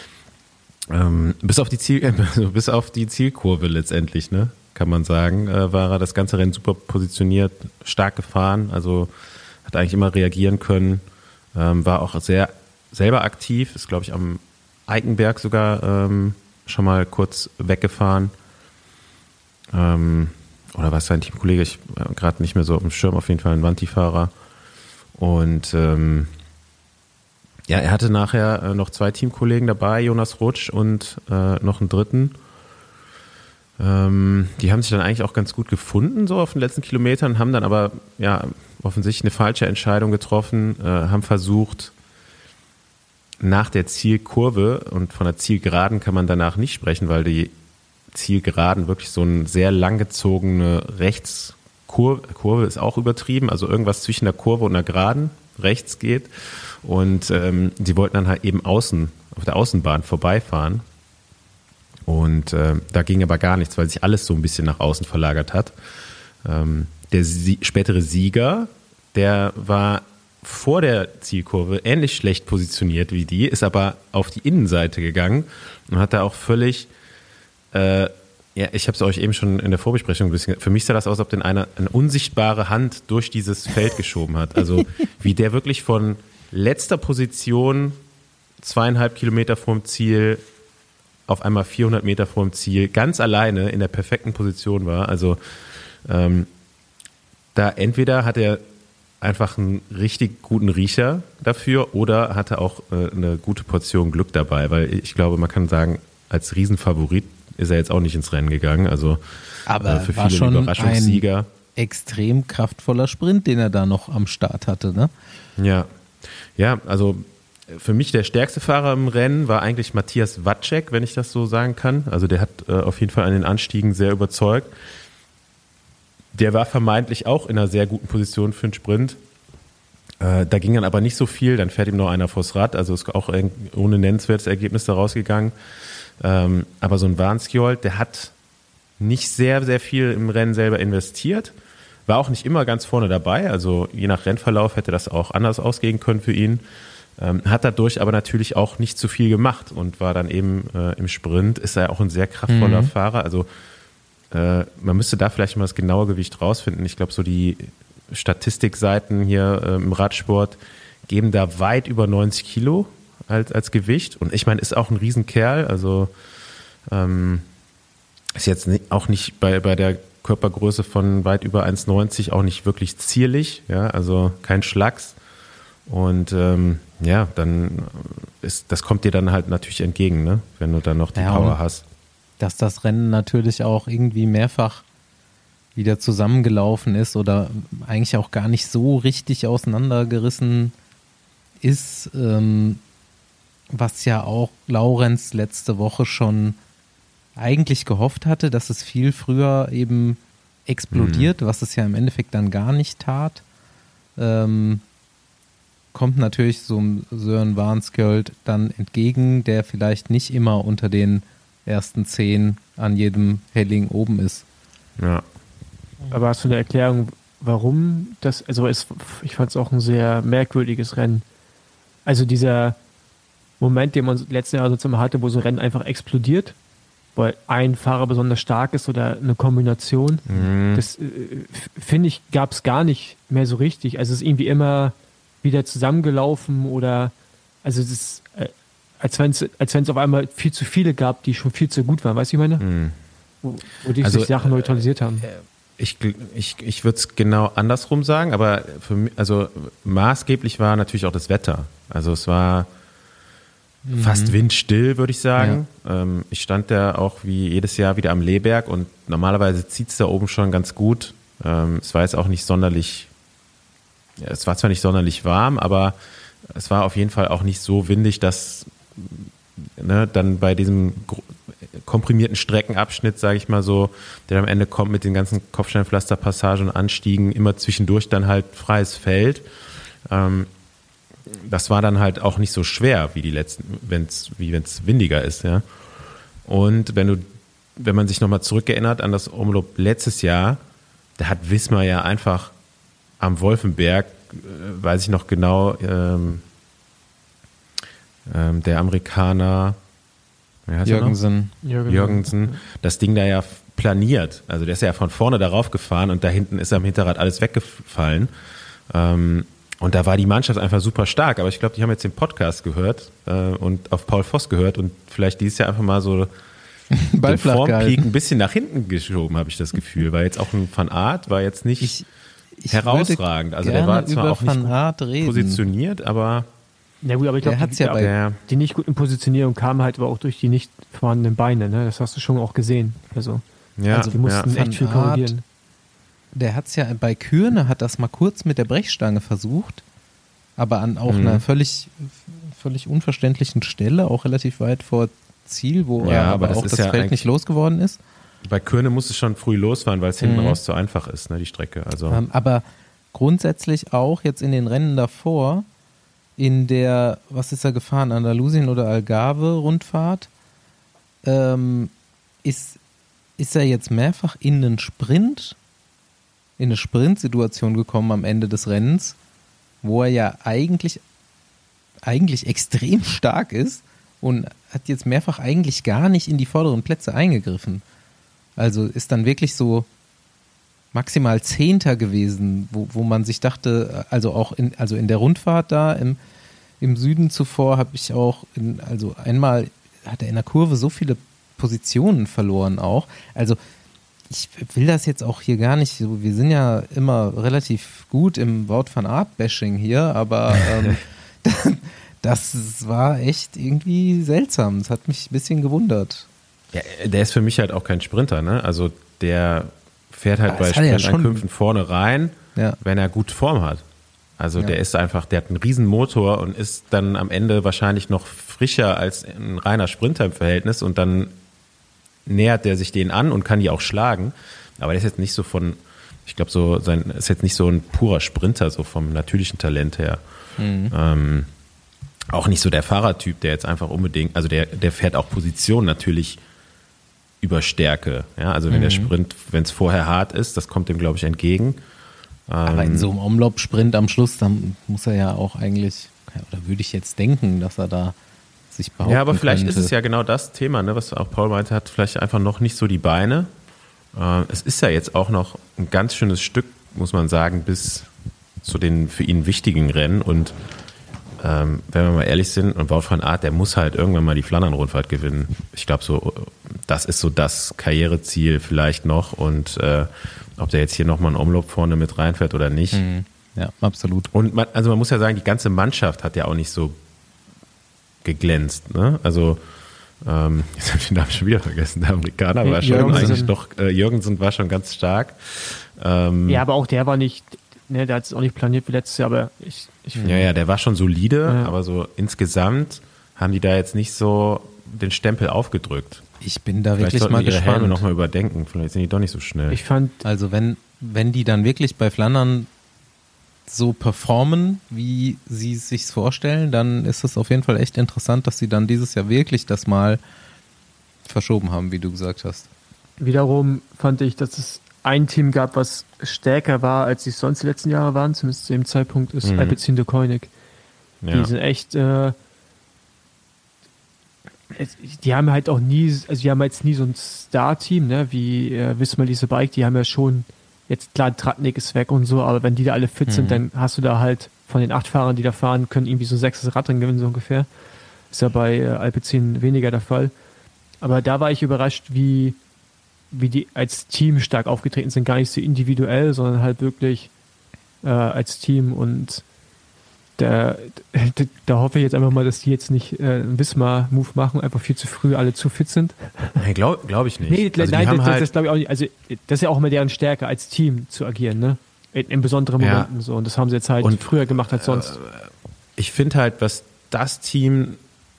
S3: Ähm, bis auf die Ziel, äh, bis auf die Zielkurve letztendlich, ne, kann man sagen, äh, war er das ganze Rennen super positioniert, stark gefahren, also hat eigentlich immer reagieren können, ähm, war auch sehr selber aktiv, ist glaube ich am Eikenberg sogar ähm, schon mal kurz weggefahren. Ähm, oder was sein Teamkollege, ich äh, gerade nicht mehr so auf dem Schirm, auf jeden Fall ein Wanti-Fahrer. Und ähm, ja, er hatte nachher äh, noch zwei Teamkollegen dabei, Jonas Rutsch und äh, noch einen dritten. Ähm, die haben sich dann eigentlich auch ganz gut gefunden, so auf den letzten Kilometern, haben dann aber ja offensichtlich eine falsche Entscheidung getroffen, äh, haben versucht, nach der Zielkurve, und von der Zielgeraden kann man danach nicht sprechen, weil die Zielgeraden wirklich so eine sehr langgezogene Rechtskurve, Kurve ist auch übertrieben, also irgendwas zwischen der Kurve und der Geraden rechts geht. Und ähm, die wollten dann halt eben außen, auf der Außenbahn vorbeifahren. Und äh, da ging aber gar nichts, weil sich alles so ein bisschen nach außen verlagert hat. Ähm, der Sie- spätere Sieger, der war vor der Zielkurve ähnlich schlecht positioniert wie die, ist aber auf die Innenseite gegangen und hat da auch völlig, äh, ja, ich habe es euch eben schon in der Vorbesprechung ein bisschen, für mich sah das aus, als ob den einer eine unsichtbare Hand durch dieses Feld geschoben hat. Also wie der wirklich von letzter Position zweieinhalb Kilometer vorm Ziel auf einmal vierhundert Meter vorm Ziel ganz alleine in der perfekten Position war. Also ähm, da entweder hat er einfach einen richtig guten Riecher dafür oder hatte auch äh, eine gute Portion Glück dabei, weil ich glaube, man kann sagen, als Riesenfavorit ist er jetzt auch nicht ins Rennen gegangen. Also
S1: Aber
S3: äh, für
S1: war
S3: viele
S1: schon
S3: Überraschungssieger.
S1: Ein extrem kraftvoller Sprint, den er da noch am Start hatte, ne?
S3: Ja, ja, also für mich der stärkste Fahrer im Rennen war eigentlich Matthias Wacek, wenn ich das so sagen kann. Also der hat äh, auf jeden Fall an den Anstiegen sehr überzeugt. Der war vermeintlich auch in einer sehr guten Position für einen Sprint. Äh, da ging dann aber nicht so viel. Dann fährt ihm noch einer vors Rad. Also ist auch ohne nennenswertes Ergebnis da rausgegangen. Ähm, aber so ein Warnskjold, der hat nicht sehr, sehr viel im Rennen selber investiert. War auch nicht immer ganz vorne dabei. Also je nach Rennverlauf hätte das auch anders ausgehen können für ihn. Ähm, hat dadurch aber natürlich auch nicht zu viel gemacht und war dann eben äh, im Sprint. Ist er auch ein sehr kraftvoller mhm. Fahrer. Also äh, man müsste da vielleicht mal das genaue Gewicht rausfinden. Ich glaube, so die Statistikseiten hier äh, im Radsport geben da weit über neunzig Kilo als, als Gewicht. Und ich meine, ist auch ein Riesenkerl, also ähm, ist jetzt nicht, auch nicht bei, bei der Körpergröße von weit über eins neunzig auch nicht wirklich zierlich, ja, also kein Schlacks. Und ähm, ja, dann ist, das kommt dir dann halt natürlich entgegen, ne, wenn du dann noch die
S1: ja,
S3: Power hast.
S1: Dass das Rennen natürlich auch irgendwie mehrfach wieder zusammengelaufen ist oder eigentlich auch gar nicht so richtig auseinandergerissen ist, ähm, was ja auch Laurenz letzte Woche schon eigentlich gehofft hatte, dass es viel früher eben explodiert, mhm. was es ja im Endeffekt dann gar nicht tat. Ähm, kommt natürlich so einem Søren Varnskjöld dann entgegen, der vielleicht nicht immer unter den ersten zehn an jedem Helling oben ist.
S3: Ja.
S2: Aber hast du eine Erklärung, warum das, also es, ich fand es auch ein sehr merkwürdiges Rennen. Also dieser Moment, den man letztes Jahr so hatte, wo so ein Rennen einfach explodiert, weil ein Fahrer besonders stark ist oder eine Kombination, mhm. das äh, finde ich, gab es gar nicht mehr so richtig. Also es ist irgendwie immer wieder zusammengelaufen oder, also es ist, äh, als wenn es als wenn es auf einmal viel zu viele gab, die schon viel zu gut waren, weißt du, ich meine? Mhm. Wo, wo die also, sich Sachen neutralisiert haben.
S3: Ich, ich, ich würde es genau andersrum sagen, aber für mich, also maßgeblich war natürlich auch das Wetter. Also es war mhm. fast windstill, würde ich sagen. Ja. Ähm, ich stand da auch wie jedes Jahr wieder am Lehberg und normalerweise zieht es da oben schon ganz gut. Ähm, es war jetzt auch nicht sonderlich, ja, es war zwar nicht sonderlich warm, aber es war auf jeden Fall auch nicht so windig, dass ne, dann bei diesem komprimierten Streckenabschnitt, sage ich mal so, der am Ende kommt mit den ganzen Kopfsteinpflasterpassagen und Anstiegen, immer zwischendurch dann halt freies Feld. Ähm, das war dann halt auch nicht so schwer wie die letzten, wenn's, wie wenn es windiger ist, ja. Und wenn du, wenn man sich nochmal zurückerinnert an das Omloop letztes Jahr, da hat Wismar ja einfach am Wolfenberg, äh, weiß ich noch genau, ähm, ähm, der Amerikaner
S1: Jürgensen.
S3: Jürgensen. Jürgensen, das Ding da ja planiert. Also der ist ja von vorne darauf gefahren und da hinten ist am Hinterrad alles weggefallen. Ähm, und da war die Mannschaft einfach super stark. Aber ich glaube, die haben jetzt den Podcast gehört äh, und auf Paul Voss gehört und vielleicht dieses Jahr einfach mal so den Formpeak ein bisschen nach hinten geschoben, habe ich das Gefühl. Weil jetzt auch ein Van Aert war jetzt nicht ich, ich herausragend. Also der war zwar auch nicht positioniert, aber
S2: ja gut, aber ich glaube, die,
S1: ja
S2: der, die nicht guten Positionierung kam halt aber auch durch die nicht vorhandenen Beine, ne? Das hast du schon auch gesehen. Also,
S3: ja,
S2: also die mussten
S1: ja.
S2: echt viel korrigieren.
S1: Der hat es ja bei Kürne, hat das mal kurz mit der Brechstange versucht, aber an auch mhm. einer völlig, völlig unverständlichen Stelle, auch relativ weit vor Ziel, wo
S3: ja,
S1: er
S3: aber
S1: aber
S3: das
S1: auch
S3: ist
S1: das
S3: ja
S1: Feld nicht losgeworden ist.
S3: Bei Kürne muss es schon früh losfahren, weil es hinten
S1: mhm.
S3: raus zu einfach ist, ne, die Strecke. Also.
S1: Ähm, aber grundsätzlich auch jetzt in den Rennen davor, in der, was ist er gefahren, Andalusien oder Algarve-Rundfahrt, ähm, ist, ist er jetzt mehrfach in einen Sprint, in eine Sprintsituation gekommen am Ende des Rennens, wo er ja eigentlich, eigentlich extrem stark ist und hat jetzt mehrfach eigentlich gar nicht in die vorderen Plätze eingegriffen. Also ist dann wirklich so maximal Zehnter gewesen, wo, wo man sich dachte, also auch in, also in der Rundfahrt da im, im Süden zuvor habe ich auch, in, also einmal hat er in der Kurve so viele Positionen verloren auch. Also ich will das jetzt auch hier gar nicht, so, wir sind ja immer relativ gut im Wout van Aert-Bashing hier, aber ähm, das war echt irgendwie seltsam. Das hat mich ein bisschen gewundert.
S3: Ja, der ist für mich halt auch kein Sprinter, ne? Also der fährt halt bei Sprintankünften ja vorne rein, ja. wenn er gut Form hat. Also ja. der ist einfach, der hat einen riesen Motor und ist dann am Ende wahrscheinlich noch frischer als ein reiner Sprinter im Verhältnis und dann nähert der sich denen an und kann die auch schlagen. Aber der ist jetzt nicht so von, ich glaube so, sein ist jetzt nicht so ein purer Sprinter, so vom natürlichen Talent her. Mhm. Ähm, auch nicht so der Fahrertyp, der jetzt einfach unbedingt, also der, der fährt auch Position natürlich über Stärke. Ja, also wenn mhm. der Sprint, wenn es vorher hart ist, das kommt dem, glaube ich, entgegen.
S1: Aber in so einem Omloop-Sprint am Schluss, dann muss er ja auch eigentlich, oder würde ich jetzt denken, dass er da sich behaupten
S3: Ja, aber vielleicht
S1: könnte.
S3: ist es ja genau das Thema, ne, was auch Paul meinte, hat vielleicht einfach noch nicht so die Beine. Äh, es ist ja jetzt auch noch ein ganz schönes Stück, muss man sagen, bis zu den für ihn wichtigen Rennen. Und ähm, wenn wir mal ehrlich sind, und Wout van Aert, der muss halt irgendwann mal die Flandern-Rundfahrt gewinnen. Ich glaube, so, das ist so das Karriereziel vielleicht noch. Und äh, ob der jetzt hier nochmal einen Umlauf vorne mit reinfährt oder nicht.
S1: Mhm. Ja, absolut.
S3: Und man, also man muss ja sagen, die ganze Mannschaft hat ja auch nicht so geglänzt. Ne? Also ähm, jetzt habe ich den Namen schon wieder vergessen. Der Amerikaner war schon
S2: Jürgensen.
S3: eigentlich doch, äh, Jürgensen war schon ganz stark. Ähm,
S2: Ja, aber auch der war nicht, ne, der hat es auch nicht planiert wie letztes Jahr, aber ich, ich finde.
S3: Ja, ja, der war schon solide,
S2: Ja.
S3: aber so insgesamt haben die da jetzt nicht so den Stempel aufgedrückt.
S1: Ich bin da
S3: Vielleicht
S1: wirklich
S3: sollten
S1: mal
S3: die ihre Helme
S1: gespannt.
S3: nochmal überdenken. Vielleicht sind die doch nicht so schnell.
S2: Ich fand,
S1: Also wenn, wenn die dann wirklich bei Flandern so performen, wie sie es sich vorstellen, dann ist es auf jeden Fall echt interessant, dass sie dann dieses Jahr wirklich das mal verschoben haben, wie du gesagt hast.
S2: wiederum fand ich, dass es ein Team gab, was stärker war, als sie es sonst die letzten Jahre waren, zumindest zu dem Zeitpunkt, ist
S3: Mhm.
S2: Alpecin de Koenig.
S3: ja.
S2: Die sind echt, äh, es- die haben halt auch nie, also die haben jetzt nie so ein Star-Team, ne, wie äh, Wismar Lease Bike, die haben ja schon, jetzt klar, Tratnik ist weg und so, aber wenn die da alle fit
S1: Mhm.
S2: sind, dann hast du da halt von den acht Fahrern, die da fahren, können irgendwie so sechs Radrennen gewinnen, so ungefähr. Ist ja bei äh, Alpecin weniger der Fall. Aber da war ich überrascht, wie, wie die als Team stark aufgetreten sind, gar nicht so individuell, sondern halt wirklich äh, als Team. Und da, da, da hoffe ich jetzt einfach mal, dass die jetzt nicht äh, einen Wismar-Move machen, einfach viel zu früh alle zu fit sind.
S3: Nee, glaube glaub ich nicht.
S2: Nee,
S3: also die
S2: nein,
S3: haben
S2: das,
S3: halt,
S2: das glaube ich auch nicht. Also das ist ja auch immer deren Stärke, als Team zu agieren, ne? In, in besonderen
S3: Ja.
S2: Momenten so. Und das haben sie jetzt halt
S3: Und,
S2: früher gemacht als sonst.
S3: ich finde halt, was das Team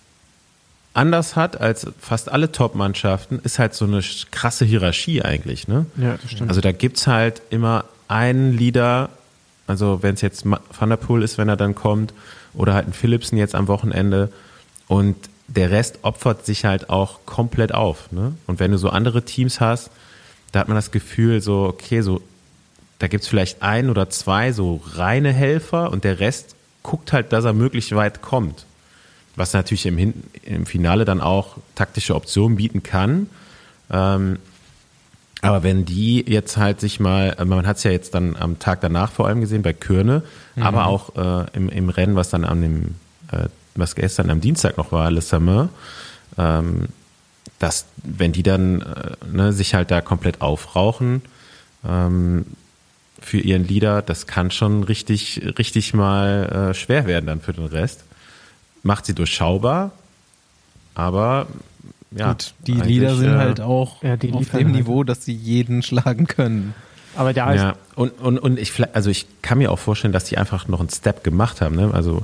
S3: anders hat als fast alle Top-Mannschaften, ist halt so eine krasse Hierarchie eigentlich. Ne?
S2: Ja, das stimmt.
S3: Also da gibt's halt immer einen Leader, also wenn es jetzt Ma- Van der Poel ist, wenn er dann kommt, oder halt ein Philipsen jetzt am Wochenende, und der Rest opfert sich halt auch komplett auf. Ne? Und wenn du so andere Teams hast, da hat man das Gefühl so, okay, so da gibt's vielleicht ein oder zwei so reine Helfer und der Rest guckt halt, dass er möglichst weit kommt. Was natürlich im, Hin- im Finale dann auch taktische Optionen bieten kann. Ähm, aber wenn die jetzt halt sich mal, man hat es ja jetzt dann am Tag danach vor allem gesehen bei Kürne, mhm. aber auch äh, im, im Rennen, was dann an dem, äh, was gestern am Dienstag noch war, Le Sameur, ähm, dass wenn die dann äh, ne, sich halt da komplett aufrauchen ähm, für ihren Leader, das kann schon richtig, richtig mal äh, schwer werden dann für den Rest. Macht sie durchschaubar, aber ja.
S1: Gut, die
S3: eigentlich,
S1: Lieder sind
S3: äh,
S1: halt auch
S2: ja, die
S1: auf
S2: liefern
S1: dem
S2: halt.
S1: Niveau, dass sie jeden schlagen können.
S2: Aber da ist
S3: Ja, und, und, und ich, vielleicht- also ich kann mir auch vorstellen, dass die einfach noch einen Step gemacht haben. Ne? Also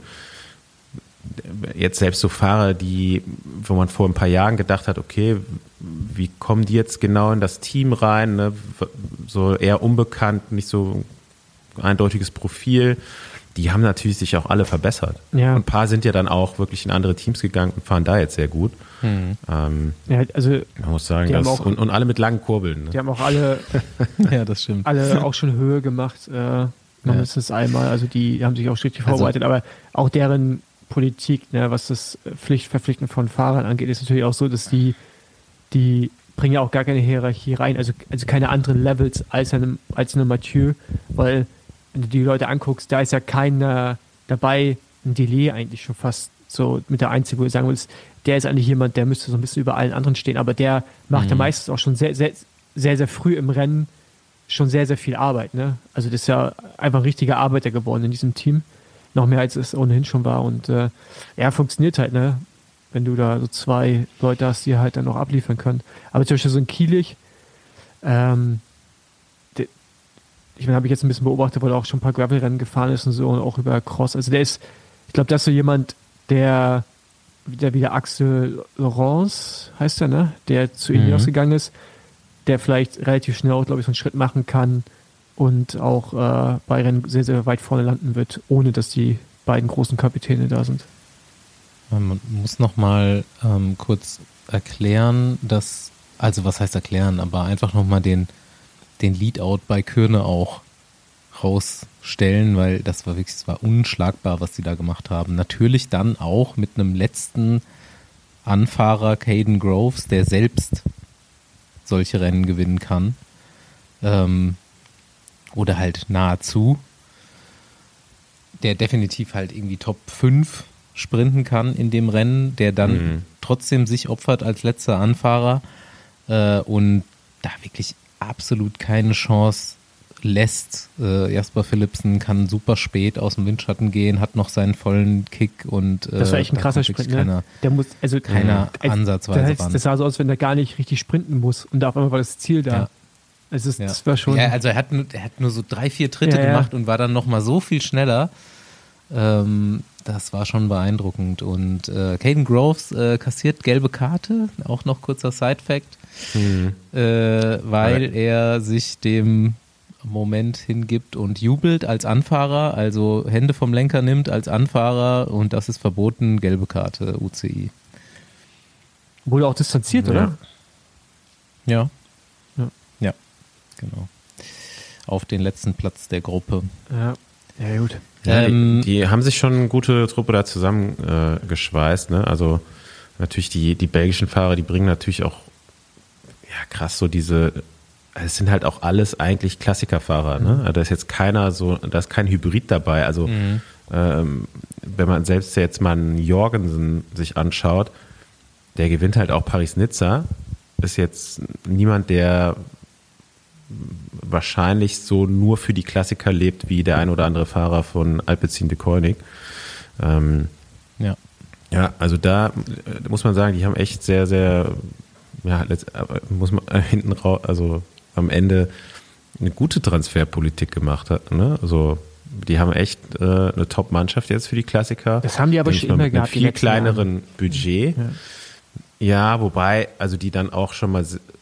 S3: jetzt selbst so Fahrer, die, wo man vor ein paar Jahren gedacht hat, okay, wie kommen die jetzt genau in das Team rein? Ne? So eher unbekannt, nicht so ein eindeutiges Profil. Die haben natürlich sich auch alle verbessert.
S2: Ja.
S3: Und ein paar sind ja dann auch wirklich in andere Teams gegangen und fahren da jetzt sehr gut.
S1: Hm.
S3: Ähm,
S2: ja, also
S3: man muss sagen,
S2: Die haben
S3: dass,
S2: auch-
S3: und, und alle mit langen Kurbeln. Ne?
S2: die haben auch alle,
S1: Ja, das stimmt.
S2: alle auch schon Höhe gemacht, äh, mindestens einmal. Also die haben sich auch richtig
S1: Also-
S2: vorbereitet. Aber auch deren Politik, ne, was das Pflichtverpflichten von Fahrern angeht, ist natürlich auch so, dass die, die bringen ja auch gar keine Hierarchie rein, also, also keine anderen Levels als eine, als eine Mathieu, weil wenn du die Leute anguckst, da ist ja keiner dabei, ein Delay eigentlich schon fast so mit der Einzige, wo du sagen willst, der ist eigentlich jemand, der müsste so ein bisschen über allen anderen stehen, aber der macht ja meistens auch schon sehr, sehr, sehr, sehr früh im Rennen schon sehr, sehr viel Arbeit. Ne? Also das ist ja einfach ein richtiger Arbeiter geworden in diesem Team. Noch mehr als es ohnehin schon war. Und äh, ja, funktioniert halt, ne? Wenn du da so zwei Leute hast, die halt dann noch abliefern können. Aber zum Beispiel so ein Kielich, ähm, der, ich meine, habe ich jetzt ein bisschen beobachtet, weil er auch schon ein paar Gravel-Rennen gefahren ist und so und auch über Cross. Also der ist, ich glaube, das ist so jemand, der wieder wieder Axel Laurence heißt er, ne? Der zu Ineos
S1: Mhm.
S2: gegangen ist, der vielleicht relativ schnell auch, glaube ich, so einen Schritt machen kann und auch äh, bei Rennen sehr, sehr weit vorne landen wird, ohne dass die beiden großen Kapitäne da sind.
S1: Man muss noch mal ähm, kurz erklären, dass, also was heißt erklären, aber einfach noch mal den, den Leadout bei Kürne auch rausstellen, weil das war wirklich, das war unschlagbar, was sie da gemacht haben. Natürlich dann auch mit einem letzten Anfahrer, Caden Groves, der selbst solche Rennen gewinnen kann. Ähm, oder halt nahezu. Der definitiv halt irgendwie Top fünf sprinten kann in dem Rennen, der dann mhm. trotzdem sich opfert als letzter Anfahrer äh, und da wirklich absolut keine Chance lässt. Äh, Jasper Philipsen kann super spät aus dem Windschatten gehen, hat noch seinen vollen Kick und äh,
S2: das war echt ein krasser Sprint, ne? Keiner, der muss, also
S1: keiner äh, ansatzweise
S2: das, heißt,
S1: ran.
S2: Das sah so aus, wenn er gar nicht richtig sprinten muss und auf einmal war das Ziel da.
S1: Ja.
S2: Es ist,
S1: ja.
S2: Das war schon.
S1: Ja, also er hat, nur, er hat nur so drei, vier Tritte
S2: ja, ja.
S1: gemacht und war dann nochmal so viel schneller. Ähm, das war schon beeindruckend. Und äh, Caden Groves äh, kassiert gelbe Karte, auch noch kurzer Side-Fact, mhm. äh, weil okay. er sich dem Moment hingibt und jubelt als Anfahrer, also Hände vom Lenker nimmt als Anfahrer und das ist verboten, gelbe Karte, U C I.
S2: Wurde auch distanziert,
S1: ja.
S2: oder?
S1: Ja.
S2: ja.
S1: Ja, genau. Auf den letzten Platz der Gruppe.
S2: Ja, ja gut.
S3: Ja, ähm, die, die haben sich schon eine gute Truppe da zusammengeschweißt, äh, ne? Also natürlich die, die belgischen Fahrer, die bringen natürlich auch ja krass so diese, es sind halt auch alles eigentlich Klassikerfahrer, ne? Also da ist jetzt keiner so, da ist kein Hybrid dabei. Also mhm. ähm, wenn man selbst jetzt mal einen Jorgensen sich anschaut, der gewinnt halt auch Paris-Nizza, ist jetzt niemand, der wahrscheinlich so nur für die Klassiker lebt, wie der ein oder andere Fahrer von Alpecin de Koenig. Ähm,
S1: ja.
S3: Ja, also da muss man sagen, die haben echt sehr, sehr, ja, letzt, muss man hinten raus, also am Ende eine gute Transferpolitik gemacht hat, ne? Also die haben echt äh, eine Top-Mannschaft jetzt für die Klassiker.
S2: Das haben die aber schon immer
S3: mit
S2: gehabt.
S3: Mit viel kleineren Jahre. Budget.
S2: Ja.
S3: ja, wobei, also die dann auch schon mal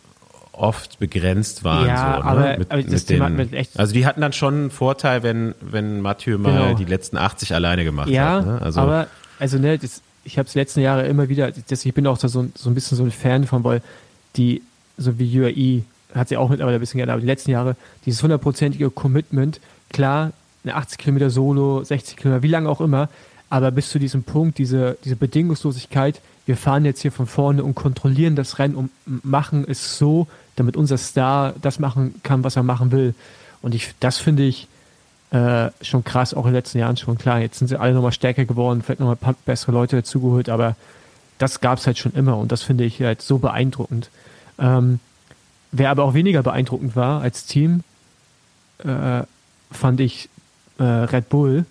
S3: oft begrenzt waren.
S2: Ja,
S3: so, ne?
S2: aber,
S3: mit,
S2: aber das
S3: mit
S2: Thema
S3: den,
S2: mit echt.
S3: Also die hatten dann schon einen Vorteil, wenn, wenn Mathieu mal
S2: Genau.
S3: die letzten achtzig alleine gemacht
S2: ja,
S3: hat. Ne? Also,
S2: aber, also ne, das, ich habe es die letzten Jahre immer wieder, das, ich bin auch da so, so ein bisschen so ein Fan von, weil die, so wie U A E, hat sie auch mittlerweile ein bisschen geändert, aber die letzten Jahre, dieses hundertprozentige Commitment, klar, eine achtzig Kilometer Solo, sechzig Kilometer, wie lange auch immer, aber bis zu diesem Punkt, diese, diese Bedingungslosigkeit, wir fahren jetzt hier von vorne und kontrollieren das Rennen und machen es so, damit unser Star das machen kann, was er machen will. Und ich, das finde ich äh, schon krass, auch in den letzten Jahren schon. Klar, jetzt sind sie alle nochmal stärker geworden, vielleicht nochmal ein paar bessere Leute dazugeholt, aber das gab es halt schon immer und das finde ich halt so beeindruckend. Ähm, wer aber auch weniger beeindruckend war als Team, äh, fand ich äh, Red Bull.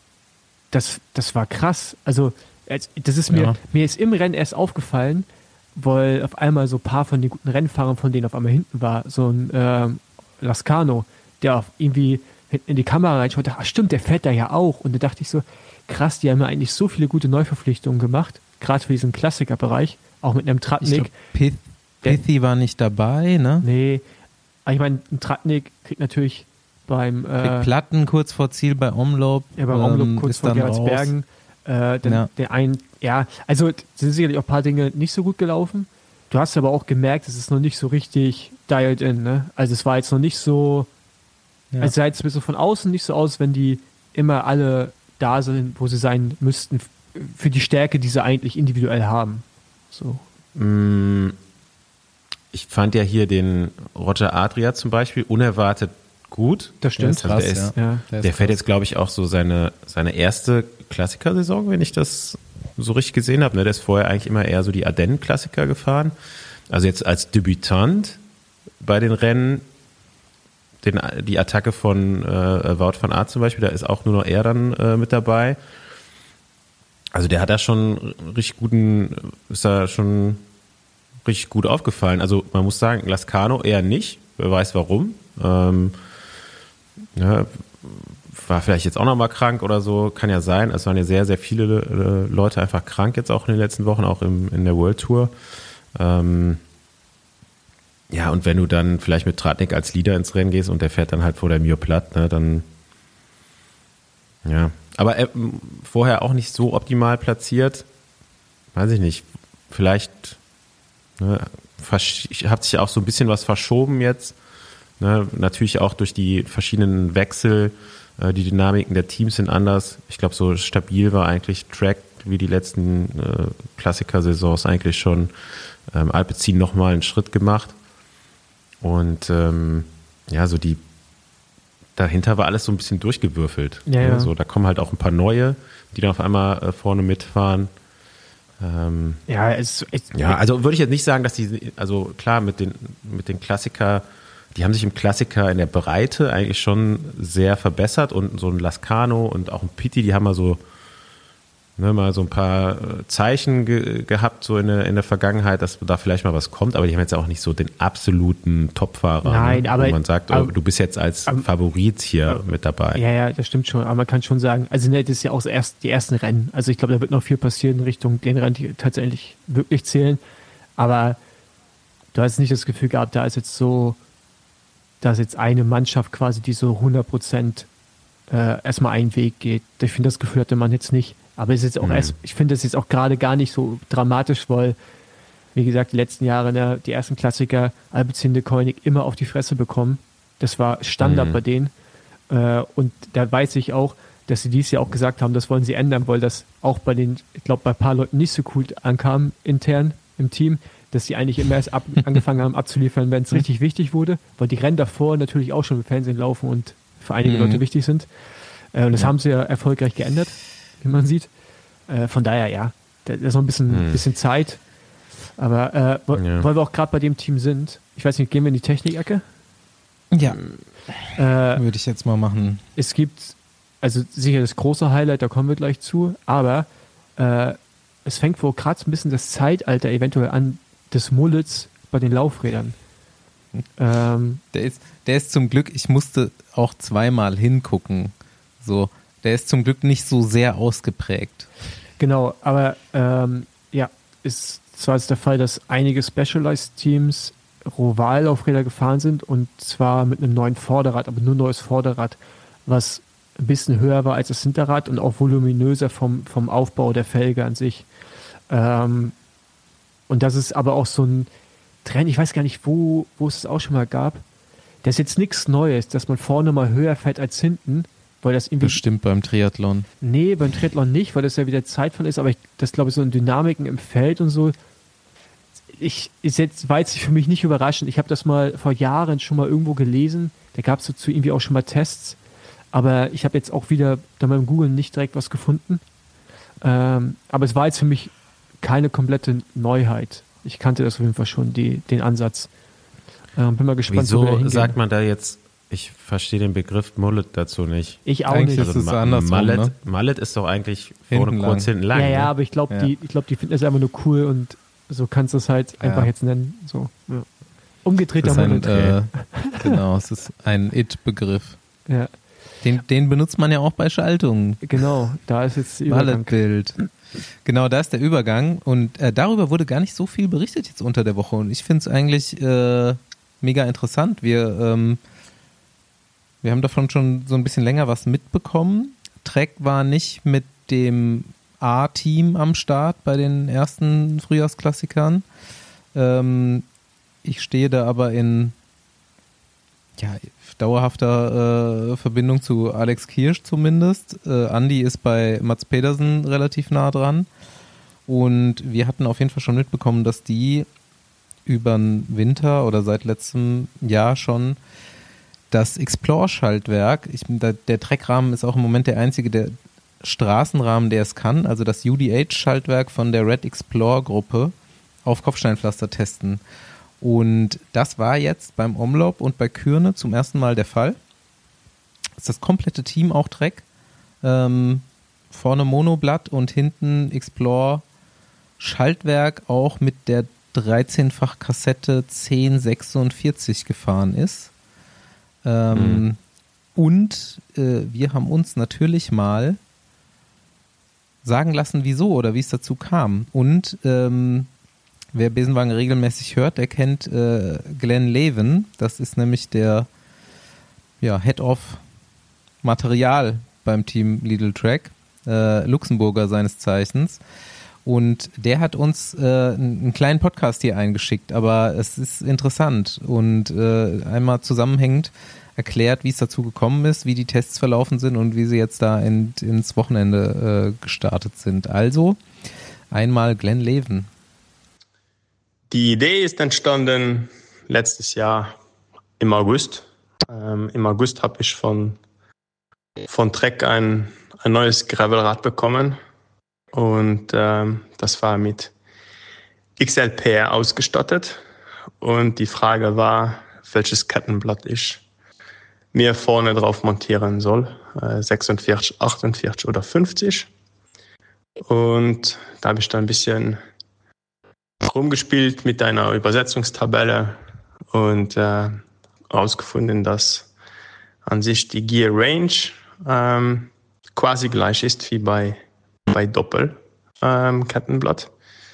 S2: Das, das war krass. Also, das ist mir,
S1: ja.
S2: mir ist im Rennen erst aufgefallen, weil auf einmal so ein paar von den guten Rennfahrern, von denen auf einmal hinten war, so ein äh, Lascano, der auf irgendwie hinten in die Kamera reinschaut, dachte, ach stimmt, der fährt da ja auch. Und da dachte ich so, krass, die haben ja eigentlich so viele gute Neuverpflichtungen gemacht, gerade für diesen Klassikerbereich, auch mit einem Tratnik.
S1: Pith, Pithy war nicht dabei, ne?
S2: Nee, aber ich meine, ein Tratnik kriegt natürlich beim äh,
S1: Platten kurz vor Ziel bei Omloop.
S2: Ja, beim Omloop
S1: ähm,
S2: kurz vor Gerardsbergen. Äh, den,
S1: ja.
S2: der ein, ja, also sind sicherlich auch ein paar Dinge nicht so gut gelaufen. Du hast aber auch gemerkt, es ist noch nicht so richtig dialed in, ne? Also es war jetzt noch nicht so, ja. also sah jetzt so von außen nicht so aus, wenn die immer alle da sind, wo sie sein müssten, für die Stärke, die sie eigentlich individuell haben. So.
S3: Ich fand ja hier den Roger Adria zum Beispiel unerwartet gut.
S2: Das stimmt.
S3: Also krass, der ist,
S2: ja.
S3: der, der fährt jetzt, glaube ich, auch so seine, seine erste Klassikersaison, wenn ich das so richtig gesehen habe. Ne? Der ist vorher eigentlich immer eher so die Ardennen-Klassiker gefahren. Also jetzt als Debütant bei den Rennen, den, die Attacke von äh, Wout van Aert zum Beispiel, da ist auch nur noch er dann äh, mit dabei. Also der hat da schon richtig guten, ist da schon richtig gut aufgefallen. Also man muss sagen, Lascano eher nicht, wer weiß warum. Ähm, ja, war vielleicht jetzt auch nochmal krank oder so, kann ja sein. Es waren ja sehr, sehr viele äh, Leute einfach krank jetzt auch in den letzten Wochen, auch im, in der World Tour. Ähm, ja, und wenn du dann vielleicht mit Tratnik als Leader ins Rennen gehst und der fährt dann halt vor der Mio platt, ne, dann ja. Aber er, vorher auch nicht so optimal platziert, weiß ich nicht, vielleicht ne, hat sich auch so ein bisschen was verschoben jetzt. Ne, natürlich auch durch die verschiedenen Wechsel, äh, die Dynamiken der Teams sind anders. Ich glaube, so stabil war eigentlich Track wie die letzten äh, Klassiker-Saisons eigentlich schon. Ähm, Alpecin nochmal einen Schritt gemacht. Und ähm, ja, so die, dahinter war alles so ein bisschen durchgewürfelt.
S2: Ja, ja.
S3: So, da kommen halt auch ein paar neue, die dann auf einmal äh, vorne mitfahren. Ähm,
S2: Ja, es, es,
S3: ja, also würde ich jetzt nicht sagen, dass die, also klar, mit den, mit den Klassiker, die haben sich im Klassiker in der Breite eigentlich schon sehr verbessert und so ein Lascano und auch ein Pitti, die haben mal so, ne, mal so ein paar Zeichen ge- gehabt, so in der, in der Vergangenheit, dass da vielleicht mal was kommt, aber die haben jetzt auch nicht so den absoluten Topfahrer,
S2: Nein,
S3: ne,
S2: aber-
S3: wo man sagt,
S2: aber-
S3: oh, du bist jetzt als
S2: aber-
S3: Favorit hier mit dabei.
S2: ja, ja, das stimmt schon. Aber man kann schon sagen, also ne, das ist ja auch erst die ersten Rennen. Also ich glaube, da wird noch viel passieren in Richtung den Rennen, die tatsächlich wirklich zählen. Aber du hast nicht das Gefühl gehabt, da ist jetzt so, da ist jetzt eine Mannschaft quasi, die so hundert Prozent äh, erstmal einen Weg geht. Ich finde, das Gefühl hatte man jetzt nicht. Aber es ist jetzt auch
S3: Mhm.
S2: erst, ich finde das jetzt auch gerade gar nicht so dramatisch, weil, wie gesagt, die letzten Jahre, ne, die ersten Klassiker, Alpecin de Koenig immer auf die Fresse bekommen. Das war Standard
S3: Mhm.
S2: bei denen. Äh, und da weiß ich auch, dass sie dies Jahr auch gesagt haben, das wollen sie ändern, weil das auch bei den, ich glaube, bei ein paar Leuten nicht so cool ankam, intern im Team, dass sie eigentlich immer erst ab, angefangen haben abzuliefern, wenn es richtig wichtig wurde, weil die Rennen davor natürlich auch schon im Fernsehen laufen und für einige
S1: Mhm.
S2: Leute wichtig sind. Äh, und das haben sie ja erfolgreich geändert, wie man sieht. Äh, von daher, ja, da ist noch ein bisschen,
S3: Mhm.
S2: bisschen Zeit. Aber äh, wo,
S3: Ja.
S2: weil wir auch gerade bei dem Team sind, ich weiß nicht, gehen wir in die Technik-Ecke?
S1: Ja,
S2: Äh,
S1: würde ich jetzt mal machen.
S2: es gibt, also sicher das große Highlight, da kommen wir gleich zu, aber äh, es fängt wohl gerade so ein bisschen das Zeitalter eventuell an des Mullets bei den Laufrädern. Ähm,
S1: Der ist, der ist zum Glück, ich musste auch zweimal hingucken. So, der ist zum Glück nicht so sehr ausgeprägt.
S2: genau, aber ähm, ja, ist zwar ist der Fall, dass einige Specialized Teams Roval-Laufräder gefahren sind und zwar mit einem neuen Vorderrad, aber nur neues Vorderrad, was ein bisschen höher war als das Hinterrad und auch voluminöser vom, vom Aufbau der Felge an sich. Ähm, und das ist aber auch so ein Trend, ich weiß gar nicht, wo, wo es es auch schon mal gab. Das ist jetzt nichts Neues, dass man vorne mal höher fährt als hinten, weil das irgendwie.
S1: Bestimmt beim Triathlon.
S2: Nee, beim Triathlon nicht, weil das ja wieder Zeitfall ist, aber ich, das glaube ich so in Dynamiken im Feld und so. Ich, ist jetzt, war jetzt für mich nicht überraschend. Ich habe das mal vor Jahren schon mal irgendwo gelesen. Da gab es dazu irgendwie auch schon mal Tests. Aber ich habe jetzt auch wieder da beim Googlen nicht direkt was gefunden. Ähm, aber es war jetzt für mich keine komplette Neuheit. Ich kannte das auf jeden Fall schon, die, den Ansatz. Ähm, bin mal gespannt, wo wir da
S3: Wieso
S2: hingehen.
S3: sagt man da jetzt, ich verstehe den Begriff Mullet dazu nicht.
S2: Ich auch
S1: Eigentlich
S2: nicht.
S1: ist es
S3: Ma-
S1: andersrum,
S3: Mallet,
S1: ne?
S3: Mallet ist doch eigentlich vorne
S1: Hinten
S3: kurz,
S1: lang.
S3: hinten lang.
S2: ja, ja,
S3: ne?
S2: aber ich glaube,
S1: Ja.
S2: die, ich glaub, die finden das einfach nur cool und so kannst du es halt einfach
S1: Ja.
S2: jetzt nennen. So, ja. Umgedrehter
S1: Das ist ein,
S2: Mullet.
S1: äh, genau, es ist ein It-Begriff.
S2: Ja,
S1: Den, den benutzt man ja auch bei Schaltungen.
S2: genau, da ist jetzt der Übergang.
S1: Mallet-Bild. Genau, da ist der Übergang und äh, darüber wurde gar nicht so viel berichtet jetzt unter der Woche und ich finde es eigentlich äh, mega interessant. Wir, ähm, wir haben davon schon so ein bisschen länger was mitbekommen. Trek war nicht mit dem A-Team am Start bei den ersten Frühjahrsklassikern. Ähm, ich stehe da aber in ja, dauerhafter äh, Verbindung zu Alex Kirsch zumindest. Äh, Andi ist bei Mats Pedersen relativ nah dran. Und wir hatten auf jeden Fall schon mitbekommen, dass die über den Winter oder seit letztem Jahr schon das Explore-Schaltwerk, ich, der, der Treckrahmen ist auch im Moment der einzige, der Straßenrahmen, der es kann, also das U D H-Schaltwerk von der Red Explore-Gruppe auf Kopfsteinpflaster testen. Und das war jetzt beim Omloop und bei Kürne zum ersten Mal der Fall. Das ist das komplette Team auch Trek. Ähm, vorne Monoblatt und hinten Explore Schaltwerk auch mit der dreizehnfach Kassette zehn sechsundvierzig gefahren ist. Ähm, mhm. Und äh, wir haben uns natürlich mal sagen lassen, wieso oder wie es dazu kam. Und ähm, wer Besenwagen regelmäßig hört, der kennt äh, Glenn Levin. Das ist nämlich der ja, Head of Material beim Team Lidl Trek, äh, Luxemburger seines Zeichens. Und der hat uns äh, einen kleinen Podcast hier eingeschickt, aber es ist interessant und äh, einmal zusammenhängend erklärt, wie es dazu gekommen ist, wie die Tests verlaufen sind und wie sie jetzt da in, ins Wochenende äh, gestartet sind. Also einmal Glenn Levin.
S6: Die Idee ist entstanden letztes Jahr im August,
S5: Ähm, Im August habe ich von, von Trek ein, ein neues Gravelrad bekommen und ähm, das war mit X L P R ausgestattet und die Frage war, welches Kettenblatt ich mir vorne drauf montieren soll, äh, sechsundvierzig, achtundvierzig oder fünfzig. Und da habe ich dann ein bisschen rumgespielt mit einer Übersetzungstabelle und äh, herausgefunden, dass an sich die Gear Range ähm, quasi gleich ist wie bei, bei Doppel ähm, Kettenblatt.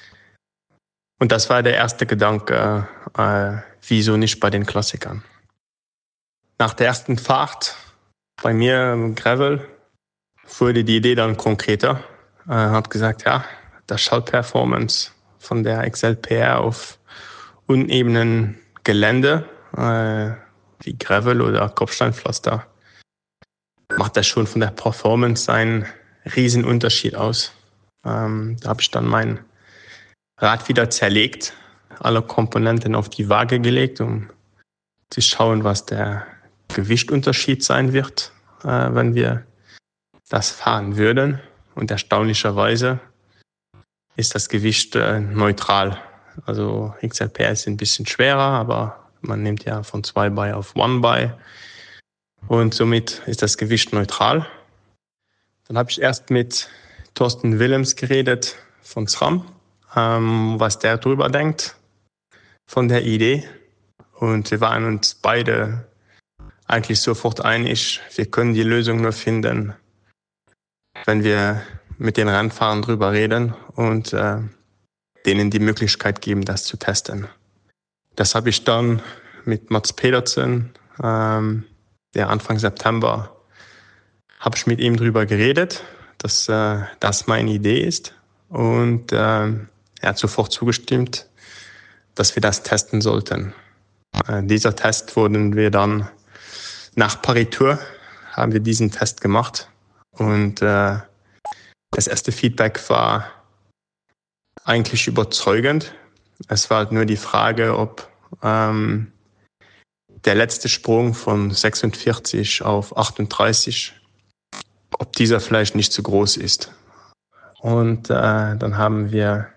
S5: Und das war der erste Gedanke, äh, wieso nicht bei den Klassikern. Nach der ersten Fahrt bei mir im Gravel wurde die Idee dann konkreter. Äh, hat gesagt, ja, das Schallperformance von der X L P R auf unebenen Gelände, äh, wie Gravel oder Kopfsteinpflaster, macht das schon von der Performance einen riesen Unterschied aus. Ähm, da habe ich dann mein Rad wieder zerlegt, alle Komponenten auf die Waage gelegt, um zu schauen, was der Gewichtunterschied sein wird, äh, wenn wir das fahren würden. Und erstaunlicherweise ist das Gewicht äh, neutral. Also X L P R ist ein bisschen schwerer, aber man nimmt ja von zwei by auf one by und somit ist das Gewicht neutral. Dann habe ich erst mit Thorsten Willems geredet von SRAM, ähm, was der drüber denkt von der Idee. Und wir waren uns beide eigentlich sofort einig, wir können die Lösung nur finden, wenn wir mit den Rennfahrern drüber reden und äh, denen die Möglichkeit geben, das zu testen. Das habe ich dann mit Mats Pedersen, ähm, der Anfang September, habe ich mit ihm drüber geredet, dass äh, das meine Idee ist. Und äh, er hat sofort zugestimmt, dass wir das testen sollten. Äh, dieser Test wurden wir dann nach Paris-Tours, haben wir diesen Test gemacht. Und äh, das erste Feedback war eigentlich überzeugend. Es war halt nur die Frage, ob ähm, der letzte Sprung von sechsundvierzig auf achtunddreißig, ob dieser vielleicht nicht zu groß ist. Und äh, dann haben wir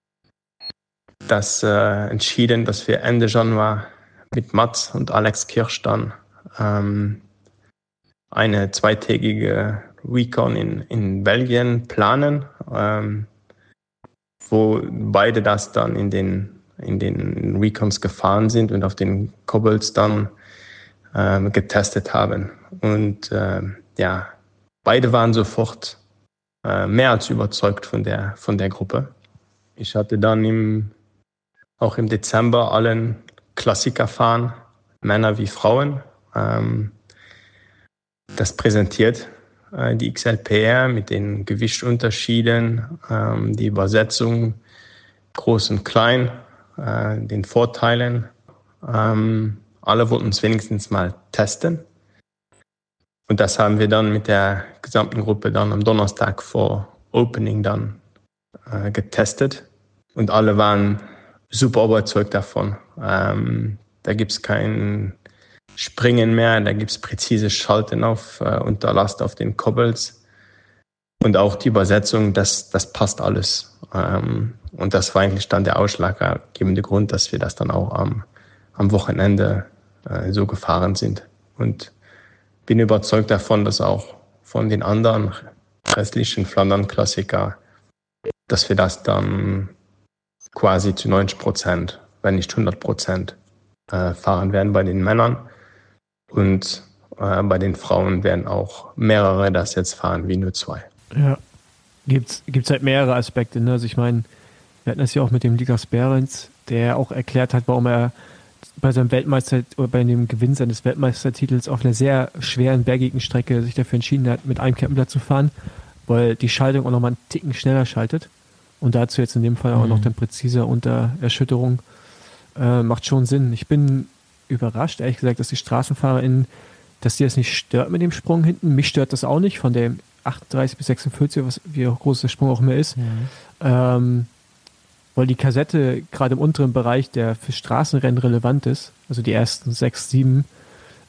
S5: das äh, entschieden, dass wir Ende Januar mit Mats und Alex Kirsch dann ähm, eine zweitägige Recon in, in Belgien planen, ähm, wo beide das dann in den, in den Recons gefahren sind und auf den Cobbles dann ähm, getestet haben. Und äh, ja, beide waren sofort äh, mehr als überzeugt von der, von der Gruppe. Ich hatte dann im, auch im Dezember allen Klassiker fahren, Männer wie Frauen, ähm, das präsentiert, äh, die X L P R mit den Gewichtsunterschieden, ähm, die Übersetzung groß und klein, äh, den Vorteilen. Ähm, alle wollten es wenigstens mal testen. Und das haben wir dann mit der gesamten Gruppe dann am Donnerstag vor Opening dann äh, getestet. Und alle waren super überzeugt davon. Ähm, da gibt es kein Springen mehr, da gibt es präzise Schalten auf äh, Unterlast auf den Cobbles. Und auch die Übersetzung, das, das passt alles. Ähm, und das war eigentlich dann der ausschlaggebende Grund, dass wir das dann auch am, am Wochenende äh, so gefahren sind. Und bin überzeugt davon, dass auch von den anderen restlichen Flandern-Klassiker, dass wir das dann quasi zu neunzig Prozent, wenn nicht hundert Prozent äh, fahren werden bei den Männern. Und äh, bei den Frauen werden auch mehrere das jetzt fahren, wie nur zwei.
S2: Ja, gibt es halt mehrere Aspekte. Ne? Also ich meine, wir hatten das ja auch mit dem Ligas Behrens, der auch erklärt hat, warum er bei seinem Weltmeister oder bei dem Gewinn seines Weltmeistertitels auf einer sehr schweren, bergigen Strecke sich dafür entschieden hat, mit einem Kettenblatt zu fahren, weil die Schaltung auch nochmal einen Ticken schneller schaltet. Und dazu jetzt in dem Fall auch noch dann präziser unter Erschütterung. Äh, macht schon Sinn. Ich bin überrascht, ehrlich gesagt, dass die StraßenfahrerInnen, dass die das nicht stört mit dem Sprung hinten. Mich stört das auch nicht, von dem achtunddreißig bis sechsundvierzig, was, wie groß der Sprung auch immer ist. Mhm. Ähm, weil die Kassette gerade im unteren Bereich, der für Straßenrennen relevant ist, also die ersten sechs, sieben,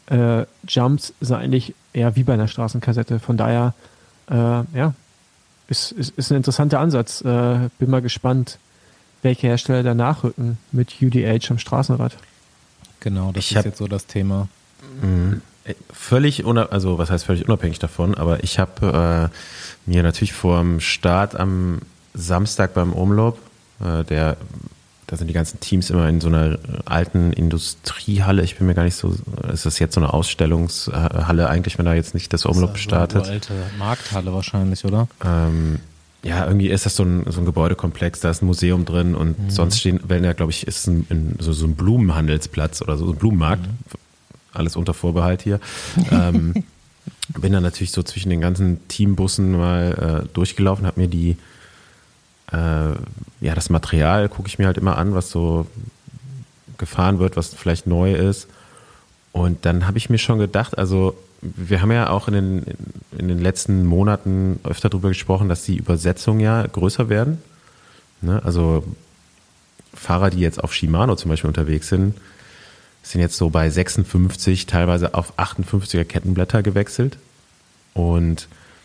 S2: äh, Jumps sind eigentlich eher wie bei einer Straßenkassette. Von daher, äh, ja, ist, ist, ist ein interessanter Ansatz. Äh, bin mal gespannt, welche Hersteller da nachrücken mit U D H am Straßenrad.
S1: Genau, das
S3: Ich
S1: ist
S3: hab-
S1: jetzt so das Thema.
S3: Mhm. Völlig, unab- also was heißt völlig unabhängig davon, aber ich habe äh, mir natürlich vor dem Start am Samstag beim Umlob, äh, der, da sind die ganzen Teams immer in so einer alten Industriehalle, ich bin mir gar nicht so, ist das jetzt so eine Ausstellungshalle eigentlich, wenn da jetzt nicht das Umlob startet?
S1: So eine alte Markthalle wahrscheinlich, oder?
S3: Ähm, ja, irgendwie ist das so ein, so ein Gebäudekomplex, da ist ein Museum drin und
S1: Mhm.
S3: sonst stehen, wenn ja, glaube ich, ist ein, ein, so, so ein Blumenhandelsplatz oder so, so ein Blumenmarkt.
S1: Mhm.
S3: Alles unter Vorbehalt hier. ähm, bin dann natürlich so zwischen den ganzen Teambussen mal äh, durchgelaufen, habe mir die, äh, ja, das Material gucke ich mir halt immer an, was so gefahren wird, was vielleicht neu ist. Und dann habe ich mir schon gedacht, also wir haben ja auch in den, in den letzten Monaten öfter darüber gesprochen, dass die Übersetzungen ja größer werden. Ne? Also Fahrer, die jetzt auf Shimano zum Beispiel unterwegs sind, sind jetzt so bei sechsundfünfzig, teilweise auf achtundfünfziger Kettenblätter gewechselt. Und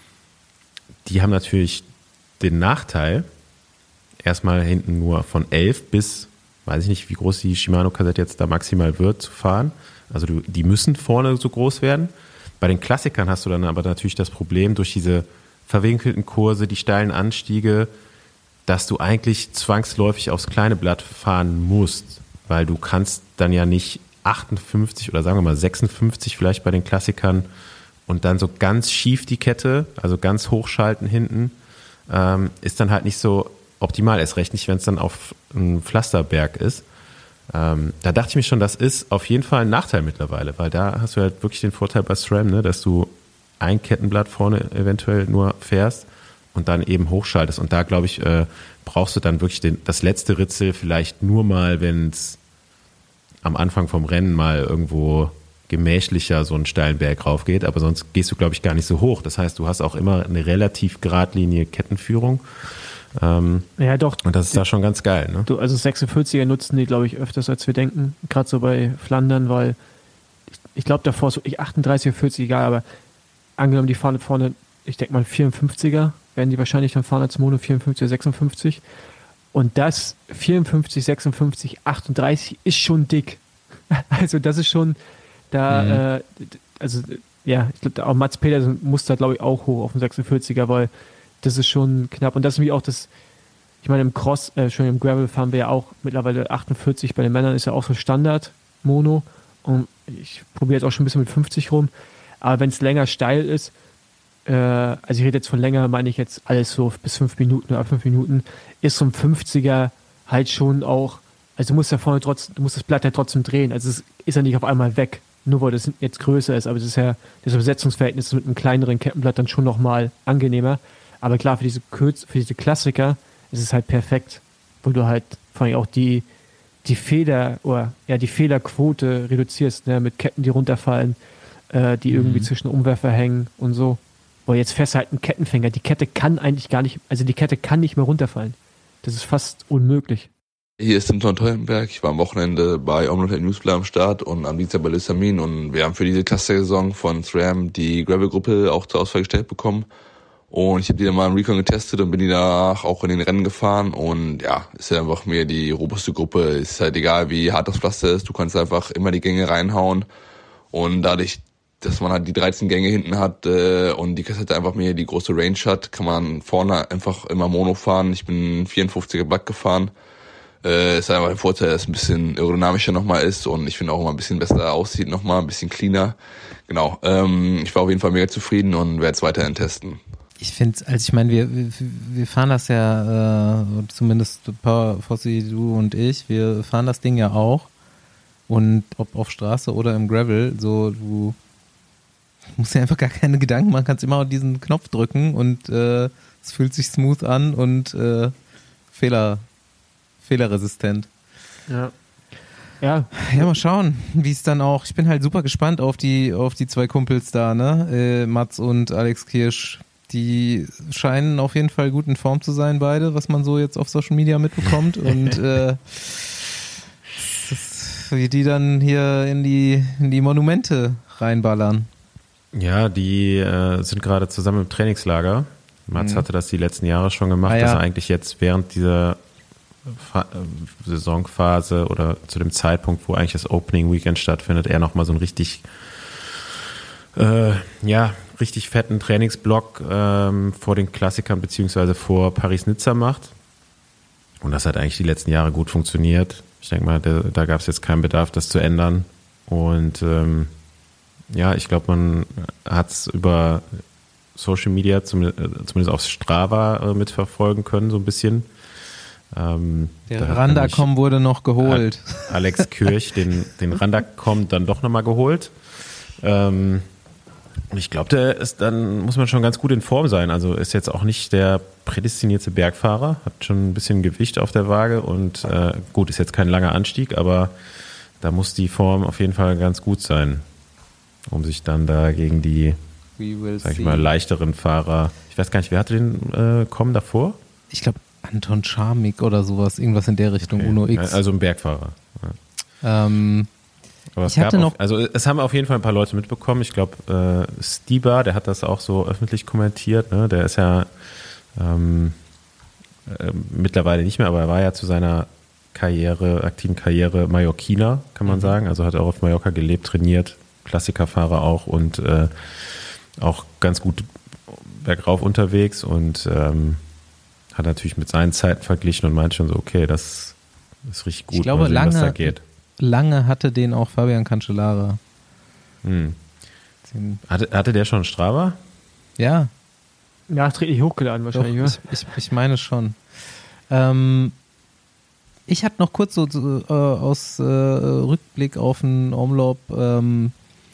S3: die haben natürlich den Nachteil, erstmal hinten nur von elf bis, weiß ich nicht, wie groß die Shimano-Kassette jetzt da maximal wird, zu fahren. Also du, die müssen vorne so groß werden. Bei den Klassikern hast du dann aber natürlich das Problem, durch diese verwinkelten Kurse, die steilen Anstiege, dass du eigentlich zwangsläufig aufs kleine Blatt fahren musst, weil du kannst dann ja nicht achtundfünfzig oder sagen wir mal sechsundfünfzig vielleicht bei den Klassikern und dann so ganz schief die Kette, also ganz hochschalten hinten, ähm, ist dann halt nicht so optimal, erst recht nicht, wenn es dann auf einem Pflasterberg ist. Ähm, da dachte ich mir schon, das ist auf jeden Fall ein Nachteil mittlerweile, weil da hast du halt wirklich den Vorteil bei SRAM, ne, dass du ein Kettenblatt vorne eventuell nur fährst und dann eben hochschaltest. Und da, glaube ich, äh, brauchst du dann wirklich den, das letzte Ritzel vielleicht nur mal, wenn es am Anfang vom Rennen mal irgendwo gemächlicher so einen steilen Berg raufgeht, aber sonst gehst du, glaube ich, gar nicht so hoch. Das heißt, du hast auch immer eine relativ geradlinige Kettenführung. Ähm,
S2: Ja, doch.
S3: und das ist da schon ganz geil, ne?
S2: Du, also sechsundvierziger nutzen die, glaube ich, öfters, als wir denken. Gerade so bei Flandern, weil ich, ich glaube, davor ist wirklich achtunddreißig oder vierzig, egal, aber angenommen, die fahren vorne, ich denke mal vierundfünfziger, werden die wahrscheinlich dann fahren als Mono, vierundfünfzig oder sechsundfünfzig. Und das vierundfünfzig, sechsundfünfzig, achtunddreißig ist schon dick. Also das ist schon da,
S1: Mhm.
S2: äh, also ja, ich glaube, auch Mats Pedersen muss da, glaube ich, auch hoch auf den sechsundvierziger, weil das ist schon knapp. Und das ist wie auch das, ich meine, im Cross, äh, schon im Gravel fahren wir ja auch mittlerweile achtundvierzig, bei den Männern ist ja auch so Standard Mono. Und ich probiere jetzt auch schon ein bisschen mit fünfzig rum. Aber wenn es länger steil ist, äh, also ich rede jetzt von länger, meine ich jetzt alles so bis fünf Minuten oder fünf Minuten, ist so ein fünfziger halt schon auch, also du musst ja vorne trotzdem, du musst das Blatt ja trotzdem drehen. Also es ist ja nicht auf einmal weg, nur weil das jetzt größer ist, aber es ist ja, das Übersetzungsverhältnis mit einem kleineren Kettenblatt dann schon nochmal angenehmer. Aber klar, für diese Kürz, für diese Klassiker ist es halt perfekt, wo du halt vor allem auch die, die Feder, oder ja, die Fehlerquote reduzierst, ne, mit Ketten, die runterfallen, äh, die irgendwie
S1: Mhm.
S2: zwischen Umwerfer hängen und so. Oder jetzt festhalten, Kettenfänger, die Kette kann eigentlich gar nicht, also die Kette kann nicht mehr runterfallen. Das ist fast unmöglich.
S6: Hier ist Simson Teutenberg. Ich war am Wochenende bei Omloop Newsplay am Start und am Dienstag bei Lissamin und wir haben für diese Cluster-Saison von SRAM die Gravel-Gruppe auch zur Auswahl gestellt bekommen. Und ich habe die dann mal im Recon getestet und bin die danach auch in den Rennen gefahren. Und ja, ist ja einfach mir die robuste Gruppe. Ist halt egal, wie hart das Pflaster ist. Du kannst einfach immer die Gänge reinhauen. Und dadurch, dass man halt die dreizehn Gänge hinten hat äh, und die Kassette einfach mehr die große Range hat, kann man vorne einfach immer Mono fahren. Ich bin vierundfünfziger Blatt gefahren. Äh, ist einfach ein Vorteil, dass es ein bisschen aerodynamischer nochmal ist und ich finde auch immer ein bisschen besser aussieht nochmal, ein bisschen cleaner. Genau, ähm, ich war auf jeden Fall mega zufrieden und werde es weiterhin testen.
S1: Ich finde, also ich meine, wir, wir, wir fahren das ja, äh, zumindest Power, Fossi, du und ich, wir fahren das Ding ja auch. Und ob auf Straße oder im Gravel, so du musst dir einfach gar keine Gedanken machen, kannst immer diesen Knopf drücken und äh, es fühlt sich smooth an und äh, Fehler, fehlerresistent.
S2: Ja. Ja,
S1: Ja, mal schauen, wie es dann auch, ich bin halt super gespannt auf die, auf die zwei Kumpels da, ne, äh, Mats und Alex Kirsch. Die scheinen auf jeden Fall gut in Form zu sein, beide, was man so jetzt auf Social Media mitbekommt. Und äh, das, wie die dann hier in die, in die Monumente reinballern.
S3: Ja, die äh, sind gerade zusammen im Trainingslager. Mats mhm. hatte das die letzten Jahre schon gemacht, ah, ja. dass er eigentlich jetzt während dieser Fa- Saisonphase oder zu dem Zeitpunkt, wo eigentlich das Opening Weekend stattfindet, er nochmal so einen richtig, äh, ja, richtig fetten Trainingsblock ähm, vor den Klassikern beziehungsweise vor Paris-Nizza macht. Und das hat eigentlich die letzten Jahre gut funktioniert. Ich denke mal, da, da gab es jetzt keinen Bedarf, das zu ändern. Und ähm, ja, ich glaube, man hat es über Social Media zum, zumindest auf Strava äh, mitverfolgen können, so ein bisschen. Ähm,
S1: Der Randacom wurde noch geholt.
S3: Alex Kirch den, den Randacom dann doch nochmal geholt. Ähm, und ich glaube, der ist dann, muss man schon ganz gut in Form sein. Also ist jetzt auch nicht der prädestinierte Bergfahrer, hat schon ein bisschen Gewicht auf der Waage und äh, gut, ist jetzt kein langer Anstieg, aber da muss die Form auf jeden Fall ganz gut sein, um sich dann da gegen die, sag ich mal, leichteren Fahrer, ich weiß gar nicht, wer hatte den äh, Kommen davor?
S1: Ich glaube Anton Scharmig oder sowas, irgendwas in der Richtung, okay. Uno X.
S3: Also ein Bergfahrer.
S1: Ja. Ähm,
S3: Aber es
S1: ich hatte
S3: gab
S1: noch
S3: auch, also es haben auf jeden Fall ein paar Leute mitbekommen. Ich glaube, äh, Stiba, der hat das auch so öffentlich kommentiert. Ne? Der ist ja ähm, äh, mittlerweile nicht mehr, aber er war ja zu seiner Karriere, aktiven Karriere Mallorquiner, kann man mhm. sagen. Also hat er auch auf Mallorca gelebt, trainiert, Klassikerfahrer auch und äh, auch ganz gut bergauf unterwegs und ähm, hat natürlich mit seinen Zeiten verglichen und meint schon so, okay, das ist richtig gut,
S1: ich glaube,
S3: sehen,
S1: lange,
S3: was da geht.
S1: Lange hatte den auch Fabian Cancellara.
S3: Hm. Hatte, hatte der schon Strava?
S1: Ja.
S2: Nachträglich hochgeladen wahrscheinlich,
S1: Doch, ich, ich, ich meine schon. Ähm, ich hatte noch kurz so, so äh, aus äh, Rückblick auf den Omloop ähm,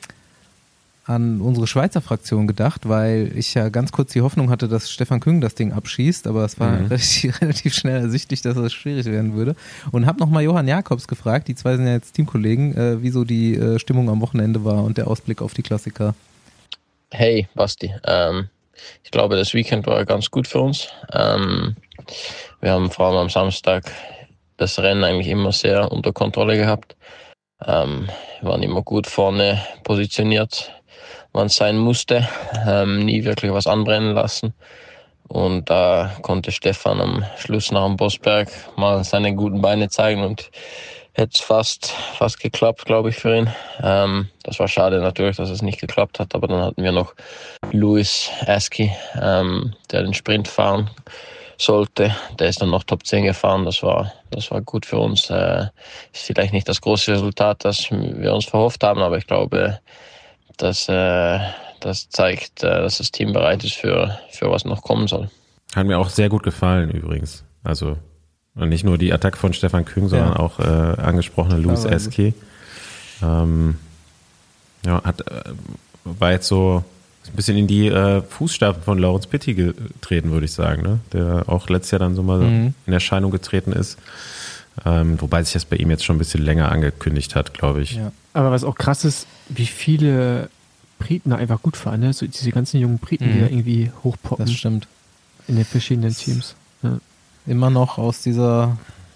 S1: an unsere Schweizer Fraktion gedacht, weil ich ja ganz kurz die Hoffnung hatte, dass Stefan Küng das Ding abschießt, aber es war mhm. relativ, relativ schnell ersichtlich, dass es schwierig werden würde. Und habe nochmal Johann Jakobs gefragt, die zwei sind ja jetzt Teamkollegen, äh, wieso die äh, Stimmung am Wochenende war und der Ausblick auf die Klassiker.
S5: Hey Basti, ähm, ich glaube, das Weekend war ganz gut für uns. Ähm, wir haben vor allem am Samstag das Rennen eigentlich immer sehr unter Kontrolle gehabt. Ähm, wir waren immer gut vorne positioniert, wann es sein musste, ähm, nie wirklich was anbrennen lassen. Und da konnte Stefan am Schluss nach dem Bossberg mal seine guten Beine zeigen und hätte es fast, fast geklappt, glaube ich, für ihn. Ähm, das war schade natürlich, dass es nicht geklappt hat, aber dann hatten wir noch Louis Askey, ähm, der den Sprint fahren sollte. Der ist dann noch Top zehn gefahren, das war, das war gut für uns. Äh, ist vielleicht nicht das große Resultat, das wir uns verhofft haben, aber ich glaube, dass äh, das zeigt, äh, dass das Team bereit ist für, für was noch kommen soll.
S3: Hat mir auch sehr gut gefallen übrigens. Also nicht nur die Attacke von Stefan Küng, sondern ja. auch äh, angesprochene Louis Askey. Ähm, ja, hat, äh, war jetzt so ein bisschen in die äh, Fußstapfen von Laurens Pitti getreten, würde ich sagen, ne? Der auch letztes Jahr dann so mal mhm. in Erscheinung getreten ist. Ähm, wobei sich das bei ihm jetzt schon ein bisschen länger angekündigt hat, glaube ich.
S2: Ja. Aber was auch krass ist, wie viele Briten da einfach gut fahren, ne? So diese ganzen jungen Briten, mhm. die da irgendwie hochpoppen.
S1: Das stimmt.
S2: In den verschiedenen Teams. Ja.
S1: Immer noch aus dieser,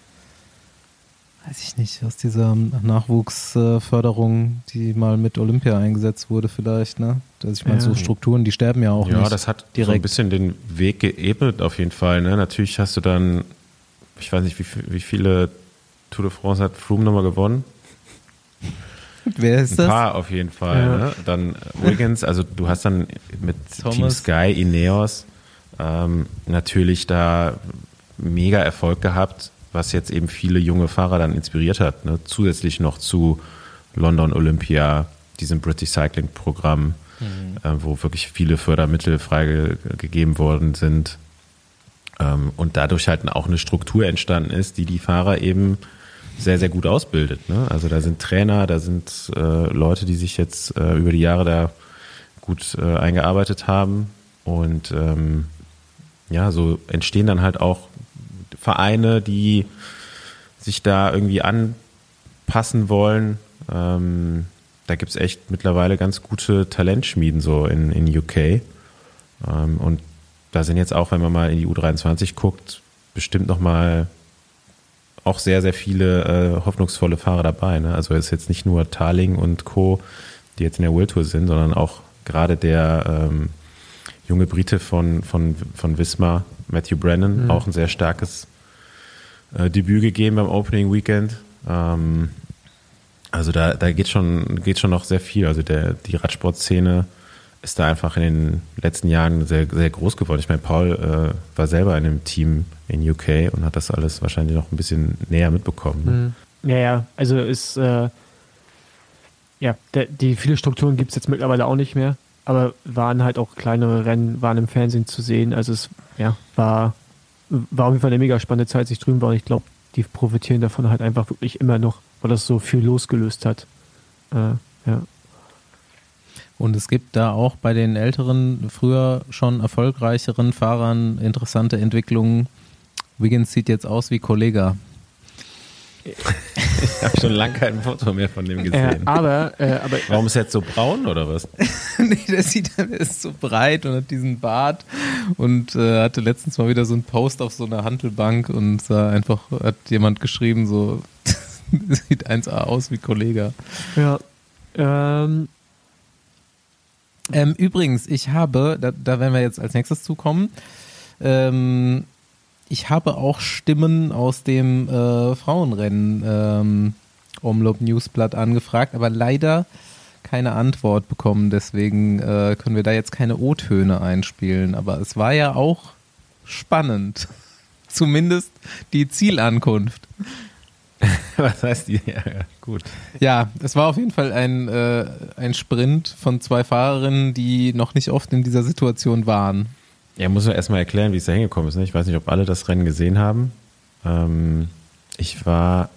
S1: weiß ich nicht, aus dieser Nachwuchsförderung, die mal mit Olympia eingesetzt wurde vielleicht, ne? Also ich meine, ja. so Strukturen, die sterben ja auch
S3: ja,
S1: nicht.
S3: Ja, das hat
S1: direkt.
S3: so ein bisschen den Weg geebnet auf jeden Fall, ne? Natürlich hast du dann, ich weiß nicht, wie, wie viele Tour de France hat Froome nochmal gewonnen?
S1: Wer ist das?
S3: Ein paar auf jeden Fall. Ja. Ne? Dann Wiggins, also du hast dann mit
S1: Thomas.
S3: Team Sky, Ineos ähm, natürlich da mega Erfolg gehabt, was jetzt eben viele junge Fahrer dann inspiriert hat. Ne? Zusätzlich noch zu London Olympia, diesem British Cycling Programm, mhm. äh, wo wirklich viele Fördermittel freigegeben worden sind. Ähm, und dadurch halt auch eine Struktur entstanden ist, die die Fahrer eben sehr, sehr gut ausbildet. Ne? Also da sind Trainer, da sind äh, Leute, die sich jetzt äh, über die Jahre da gut äh, eingearbeitet haben. Und ähm, ja, so entstehen dann halt auch Vereine, die sich da irgendwie anpassen wollen. Ähm, da gibt es echt mittlerweile ganz gute Talentschmieden so in, in U K. Ähm, und da sind jetzt auch, wenn man mal in die U dreiundzwanzig guckt, bestimmt nochmal auch sehr, sehr viele äh, hoffnungsvolle Fahrer dabei. Ne? Also es ist jetzt nicht nur Tarling und Co., die jetzt in der World Tour sind, sondern auch gerade der ähm, junge Brite von, von, von Wismar, Matthew Brennan, mhm. auch ein sehr starkes äh, Debüt gegeben beim Opening Weekend. Ähm, also da, da geht schon, geht schon noch sehr viel. Also der, die Radsportszene ist da einfach in den letzten Jahren sehr, sehr groß geworden. Ich meine, Paul äh, war selber in einem Team in U K und hat das alles wahrscheinlich noch ein bisschen näher mitbekommen.
S2: Ne? Ja, ja, also ist äh, ja, der, die viele Strukturen gibt es jetzt mittlerweile auch nicht mehr, aber waren halt auch kleinere Rennen, waren im Fernsehen zu sehen. Also es ja, war, war auf jeden Fall eine mega spannende Zeit, sich drüben war. Und ich glaube, die profitieren davon halt einfach wirklich immer noch, weil das so viel losgelöst hat. Äh, ja.
S1: Und es gibt da auch bei den älteren, früher schon erfolgreicheren Fahrern interessante Entwicklungen. Wiggins sieht jetzt aus wie Kollega.
S3: Ich habe schon lange kein Foto mehr von dem gesehen.
S2: Äh, aber, äh, aber
S3: warum ist er jetzt so braun oder was?
S1: Nee, der sieht, der ist so breit und hat diesen Bart und äh, hatte letztens mal wieder so einen Post auf so einer Hantelbank und sah einfach, hat jemand geschrieben, so sieht eins A aus wie Kollega.
S2: Ja. Ähm.
S1: Ähm, übrigens, ich habe, da, da werden wir jetzt als nächstes zukommen, ähm, ich habe auch Stimmen aus dem äh, Frauenrennen ähm, Omloop Newsblatt angefragt, aber leider keine Antwort bekommen, deswegen äh, können wir da jetzt keine O-Töne einspielen, aber es war ja auch spannend, zumindest die Zielankunft.
S3: Was heißt die? Ja, gut.
S1: Ja, es war auf jeden Fall ein, äh, ein Sprint von zwei Fahrerinnen, die noch nicht oft in dieser Situation waren.
S3: Ja, muss man erstmal erklären, wie es da hingekommen ist. Ne? Ich weiß nicht, ob alle das Rennen gesehen haben. Ähm, ich war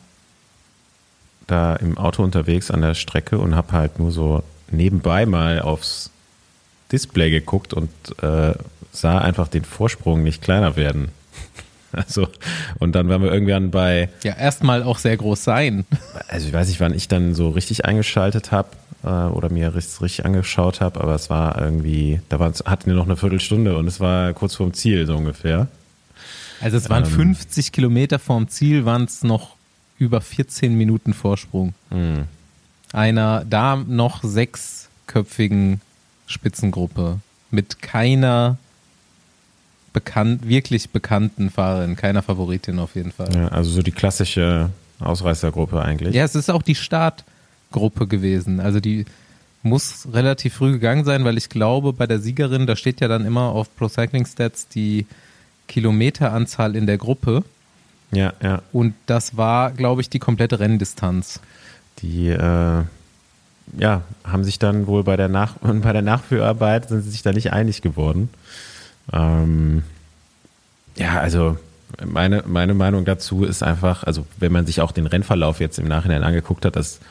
S3: da im Auto unterwegs an der Strecke und habe halt nur so nebenbei mal aufs Display geguckt und äh, sah einfach den Vorsprung nicht kleiner werden. Also, und dann waren wir irgendwann bei...
S1: Ja, erstmal auch sehr groß sein.
S3: Also ich weiß nicht, wann ich dann so richtig eingeschaltet habe äh, oder mir richtig, richtig angeschaut habe, aber es war irgendwie, da war, hatten wir noch eine Viertelstunde und es war kurz vorm Ziel so ungefähr.
S1: Also es waren ähm, fünfzig Kilometer vorm Ziel, waren es noch über vierzehn Minuten Vorsprung.
S3: Mh.
S1: Einer da noch sechsköpfigen Spitzengruppe mit keiner bekannt, wirklich bekannten Fahrerin, keiner Favoritin auf jeden Fall.
S3: Ja, also so die klassische Ausreißergruppe eigentlich.
S1: Ja, es ist auch die Startgruppe gewesen. Also die muss relativ früh gegangen sein, weil ich glaube, bei der Siegerin, da steht ja dann immer auf Pro Cycling Stats die Kilometeranzahl in der Gruppe.
S3: Ja, ja.
S1: Und das war, glaube ich, die komplette Renndistanz.
S3: Die äh, ja, haben sich dann wohl bei der, Nach- bei der Nachführarbeit sind sie sich da nicht einig geworden. Ähm, ja, also meine, meine Meinung dazu ist einfach, also wenn man sich auch den Rennverlauf jetzt im Nachhinein angeguckt hat, das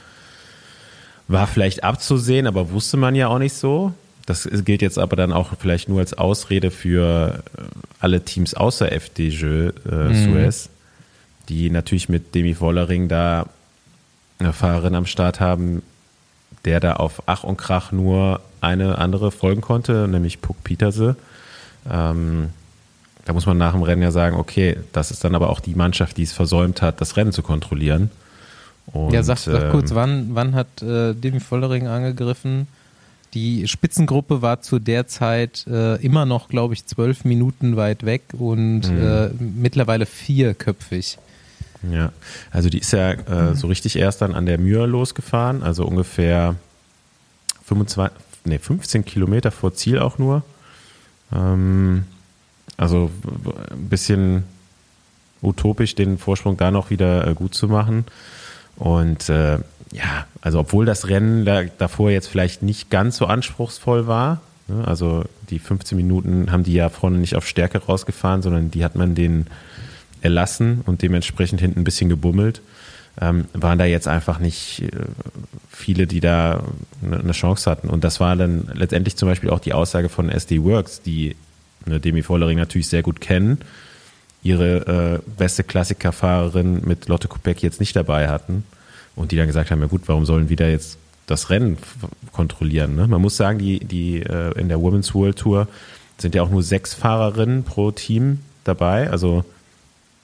S3: war vielleicht abzusehen, aber wusste man ja auch nicht so. Das gilt jetzt aber dann auch vielleicht nur als Ausrede für alle Teams außer F D J äh, mhm. Suez, die natürlich mit Demi Vollering da eine Fahrerin am Start haben, der da auf Ach und Krach nur eine andere folgen konnte, nämlich Puk Pieterse. Ähm, da muss man nach dem Rennen ja sagen, okay, das ist dann aber auch die Mannschaft, die es versäumt hat, das Rennen zu kontrollieren. Und,
S1: ja, sag, sag
S3: ähm,
S1: kurz, wann, wann hat äh, Demi Vollering angegriffen? Die Spitzengruppe war zu der Zeit äh, immer noch, glaube ich, zwölf Minuten weit weg und mhm. äh, mittlerweile vierköpfig.
S3: Ja, also die ist ja äh, so richtig erst dann an der Mühr losgefahren, also ungefähr fünfundzwanzig, nee, fünfzehn Kilometer vor Ziel auch nur. Ähm, also ein bisschen utopisch, den Vorsprung da noch wieder äh, gut zu machen. Und äh, ja, also obwohl das Rennen da, davor jetzt vielleicht nicht ganz so anspruchsvoll war, ne, also die fünfzehn Minuten haben die ja vorne nicht auf Stärke rausgefahren, sondern die hat man denen erlassen und dementsprechend hinten ein bisschen gebummelt, ähm, waren da jetzt einfach nicht äh, viele, die da eine ne Chance hatten. Und das war dann letztendlich zum Beispiel auch die Aussage von S D Works, die ne, Demi Vollering natürlich sehr gut kennen, ihre äh, beste Klassikerfahrerin mit Lotte Kopecky jetzt nicht dabei hatten und die dann gesagt haben, ja gut, warum sollen wir da jetzt das Rennen f- kontrollieren? Ne? Man muss sagen, die, die äh, in der Women's World Tour sind ja auch nur sechs Fahrerinnen pro Team dabei, also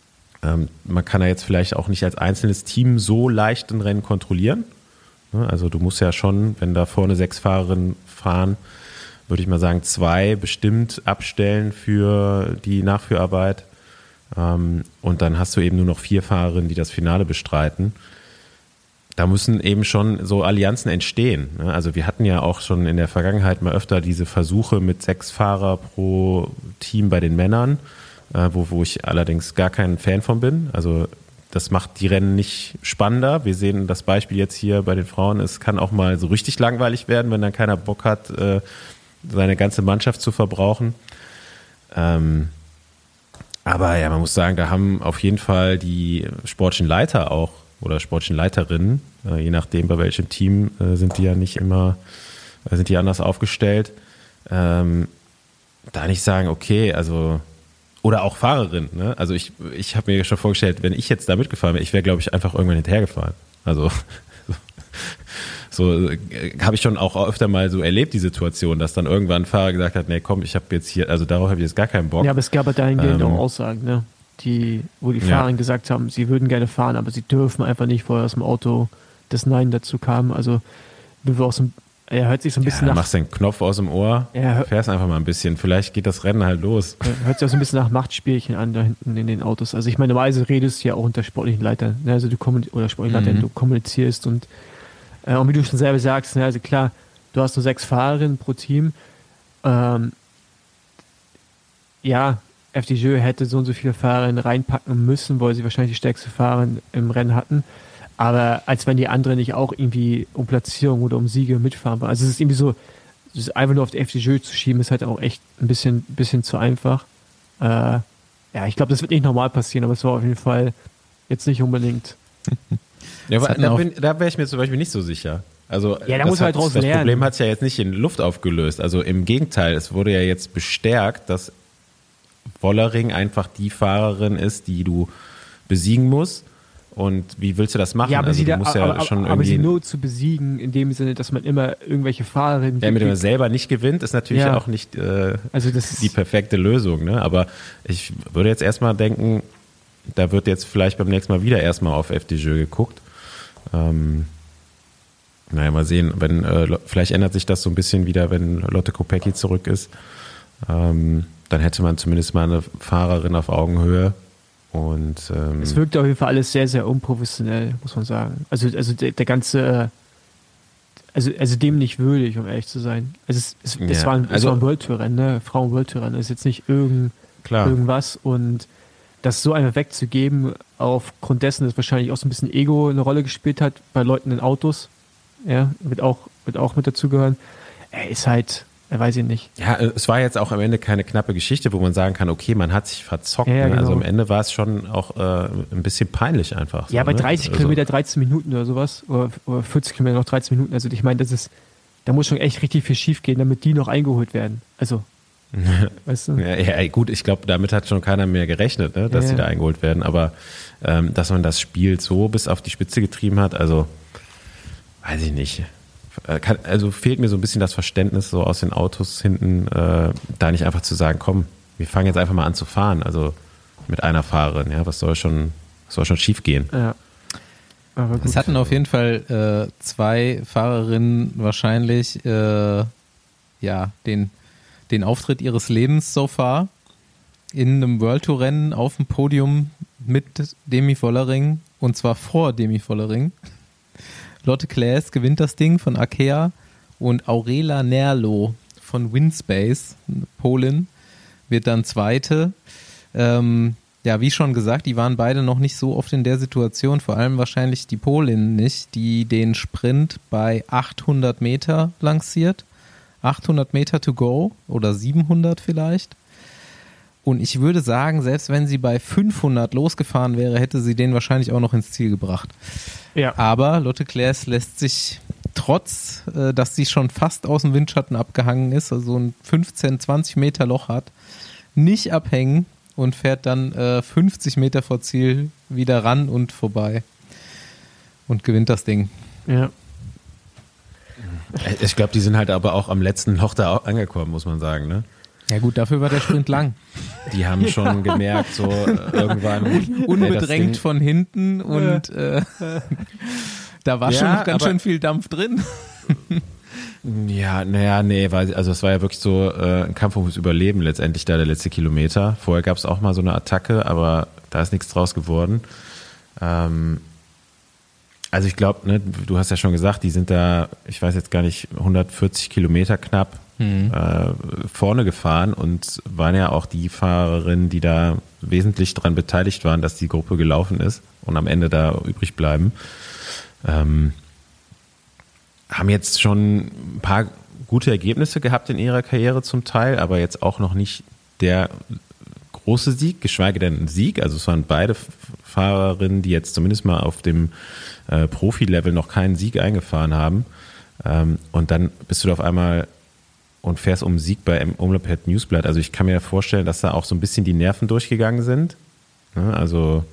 S3: ähm, man kann ja jetzt vielleicht auch nicht als einzelnes Team so leicht ein Rennen kontrollieren. Also du musst ja schon, wenn da vorne sechs Fahrerinnen fahren, würde ich mal sagen, zwei bestimmt abstellen für die Nachführarbeit. Und dann hast du eben nur noch vier Fahrerinnen, die das Finale bestreiten. Da müssen eben schon so Allianzen entstehen. Also wir hatten ja auch schon in der Vergangenheit mal öfter diese Versuche mit sechs Fahrer pro Team bei den Männern, wo, wo ich allerdings gar kein Fan von bin. Also das macht die Rennen nicht spannender. Wir sehen das Beispiel jetzt hier bei den Frauen. Es kann auch mal so richtig langweilig werden, wenn dann keiner Bock hat, seine ganze Mannschaft zu verbrauchen. Ähm, aber ja, man muss sagen, da haben auf jeden Fall die sportlichen Leiter auch oder sportlichen Leiterinnen, äh, je nachdem bei welchem Team, äh, sind die ja nicht immer, äh, sind die anders aufgestellt. Ähm, da nicht sagen, okay, also oder auch Fahrerin, ne? Also ich, ich habe mir schon vorgestellt, wenn ich jetzt da mitgefahren wäre, ich wäre, glaube ich, einfach irgendwann hinterhergefahren. Also so äh, habe ich schon auch öfter mal so erlebt, die Situation, dass dann irgendwann ein Fahrer gesagt hat, nee, komm, ich habe jetzt hier, also darauf habe ich jetzt gar keinen Bock.
S2: Ja, aber es gab ja dahingehend
S3: Ähm,
S2: auch Aussagen, ne? Die, wo die
S3: Ja.
S2: Fahrer gesagt haben, sie würden gerne fahren, aber sie dürfen einfach nicht, vorher aus dem Auto das Nein dazu kam. Also du wirst auch so, ein- er hört sich so ein
S3: Ja,
S2: bisschen
S3: dann
S2: nach,
S3: machst du den Knopf aus dem Ohr,
S2: Ja, hör-
S3: fährst einfach mal ein bisschen, vielleicht geht das Rennen halt los.
S2: äh, hört sich auch so ein bisschen nach Machtspielchen an da hinten in den Autos. Also ich meine, normalerweise redest du ja auch unter sportlichen Leitern, ne? Also du kommun- oder sportlichen
S3: Mhm.
S2: Leitern, du kommunizierst und, äh, und wie du schon selber sagst, ne? Also klar, du hast nur sechs Fahrerinnen pro Team. Ähm, ja, F D J hätte so und so viele Fahrerinnen reinpacken müssen, weil sie wahrscheinlich die stärkste Fahrerin im Rennen hatten. Aber als wenn die anderen nicht auch irgendwie um Platzierung oder um Siege mitfahren wollen. Also es ist irgendwie so, es ist einfach nur auf die F D J zu schieben, ist halt auch echt ein bisschen, bisschen zu einfach. Äh, ja, ich glaube, das wird nicht normal passieren, aber es war auf jeden Fall jetzt nicht unbedingt.
S3: Ja, aber
S1: hatten
S3: da,
S1: auch-
S3: bin, da wäre ich mir zum Beispiel nicht so sicher. Also
S2: Ja, da
S3: das
S2: muss man halt
S3: hat-
S2: draus
S3: das
S2: lernen.
S3: Problem hat es ja jetzt nicht in Luft aufgelöst. Also im Gegenteil, es wurde ja jetzt bestärkt, dass Wollering einfach die Fahrerin ist, die du besiegen musst. Und wie willst du das machen?
S2: Ja, aber,
S3: also
S2: sie,
S3: du
S2: da,
S3: musst ja
S2: aber,
S3: schon
S2: aber, aber sie
S3: irgendwie.
S2: nur zu besiegen, in dem Sinne, dass man immer irgendwelche Fahrerinnen
S3: Ja, mit dem man
S2: gibt.
S3: selber nicht gewinnt, ist natürlich
S2: Ja.
S3: auch nicht äh,
S2: Also das ist,
S3: die perfekte Lösung. Ne? Aber ich würde jetzt erstmal denken, da wird jetzt vielleicht beim nächsten Mal wieder erstmal auf F D J geguckt. Ähm, naja, mal sehen. Wenn, äh, Lo- vielleicht ändert sich das so ein bisschen wieder, wenn Lotte Kopecky zurück ist. Ähm, dann hätte man zumindest mal eine Fahrerin auf Augenhöhe. Und ähm,
S2: es wirkt auf jeden Fall alles sehr, sehr unprofessionell, muss man sagen. Also, also der, der ganze, also, also dem nicht würdig, um ehrlich zu sein. Also es, es, es
S3: Ja,
S2: war ein, es
S3: also-
S2: war ein World Tour Rennen, ne? Frauen World Tour Rennen. Das ist jetzt nicht irgend,
S3: klar.
S2: irgendwas und das so einfach wegzugeben, aufgrund dessen, dass wahrscheinlich auch so ein bisschen Ego eine Rolle gespielt hat bei Leuten in Autos, ja, wird auch, wird auch mit dazugehören, er ist halt, er weiß ich nicht.
S3: Ja, es war jetzt auch am Ende keine knappe Geschichte, wo man sagen kann, okay, man hat sich verzockt.
S2: Ja, ja,
S3: ne?
S2: genau.
S3: Also am Ende war es schon auch äh, ein bisschen peinlich einfach.
S2: Ja,
S3: so,
S2: bei
S3: ne?
S2: dreißig
S3: Also-
S2: Kilometer dreizehn Minuten oder sowas, oder, oder vierzig Kilometer noch dreizehn Minuten, also ich meine, das ist, da muss schon echt richtig viel schief gehen, damit die noch eingeholt werden. Also, weißt du?
S3: Ja, ja, gut, ich glaube, damit hat schon keiner mehr gerechnet, ne, dass
S2: Ja,
S3: sie
S2: ja.
S3: da eingeholt werden. Aber ähm, dass man das Spiel so bis auf die Spitze getrieben hat, also weiß ich nicht. Äh, Kann, also fehlt mir so ein bisschen das Verständnis so aus den Autos hinten, äh, da nicht einfach zu sagen, komm, wir fangen jetzt einfach mal an zu fahren. Also mit einer Fahrerin, ja, was soll schon, was soll schon schief gehen?
S2: Ja. Aber gut.
S1: Es hatten auf jeden Fall äh, zwei Fahrerinnen wahrscheinlich äh, ja, den, den Auftritt ihres Lebens so far in einem World Tour Rennen auf dem Podium mit Demi Vollering und zwar vor Demi Vollering. Lotte Klaes gewinnt das Ding von Arkea und Aurela Nerlo von Winspace, Polin, wird dann Zweite. Ähm, ja, wie schon gesagt, die waren beide noch nicht so oft in der Situation, vor allem wahrscheinlich die Polin nicht, die den Sprint bei achthundert Meter lanciert. achthundert Meter to go oder siebenhundert vielleicht. Und ich würde sagen, selbst wenn sie bei fünfhundert losgefahren wäre, hätte sie den wahrscheinlich auch noch ins Ziel gebracht.
S2: Ja.
S1: Aber Lotte Klaes lässt sich trotz, äh, dass sie schon fast aus dem Windschatten abgehangen ist, also ein fünfzehn, zwanzig Meter Loch hat, nicht abhängen und fährt dann äh, fünfzig Meter vor Ziel wieder ran und vorbei und gewinnt das Ding.
S2: Ja.
S3: Ich glaube, die sind halt aber auch am letzten Loch da angekommen, muss man sagen, ne?
S1: Ja gut, dafür war der Sprint lang.
S3: Die haben schon gemerkt, so äh, irgendwann.
S1: Unbedrängt von hinten und äh, da war
S3: Ja,
S1: schon noch ganz
S3: aber-
S1: schön viel Dampf drin.
S3: Ja, naja, nee, weil, also es war ja wirklich so äh, ein Kampf ums Überleben letztendlich da der letzte Kilometer. Vorher gab es auch mal so eine Attacke, aber da ist nichts draus geworden. Ähm, also ich glaube, ne, du hast ja schon gesagt, die sind da, ich weiß jetzt gar nicht, hundertvierzig Kilometer knapp
S1: Mhm.
S3: äh, vorne gefahren und waren ja auch die Fahrerinnen, die da wesentlich dran beteiligt waren, dass die Gruppe gelaufen ist und am Ende da übrig bleiben. Ähm, haben jetzt schon ein paar gute Ergebnisse gehabt in ihrer Karriere zum Teil, aber jetzt auch noch nicht der große Sieg, geschweige denn ein Sieg. Also es waren beide Fahrerinnen, die jetzt zumindest mal auf dem äh, Profi-Level noch keinen Sieg eingefahren haben. Ähm, und dann bist du da auf einmal und fährst um einen Sieg bei Omloop Newsblatt. Also ich kann mir vorstellen, dass da auch so ein bisschen die Nerven durchgegangen sind. Ne? Also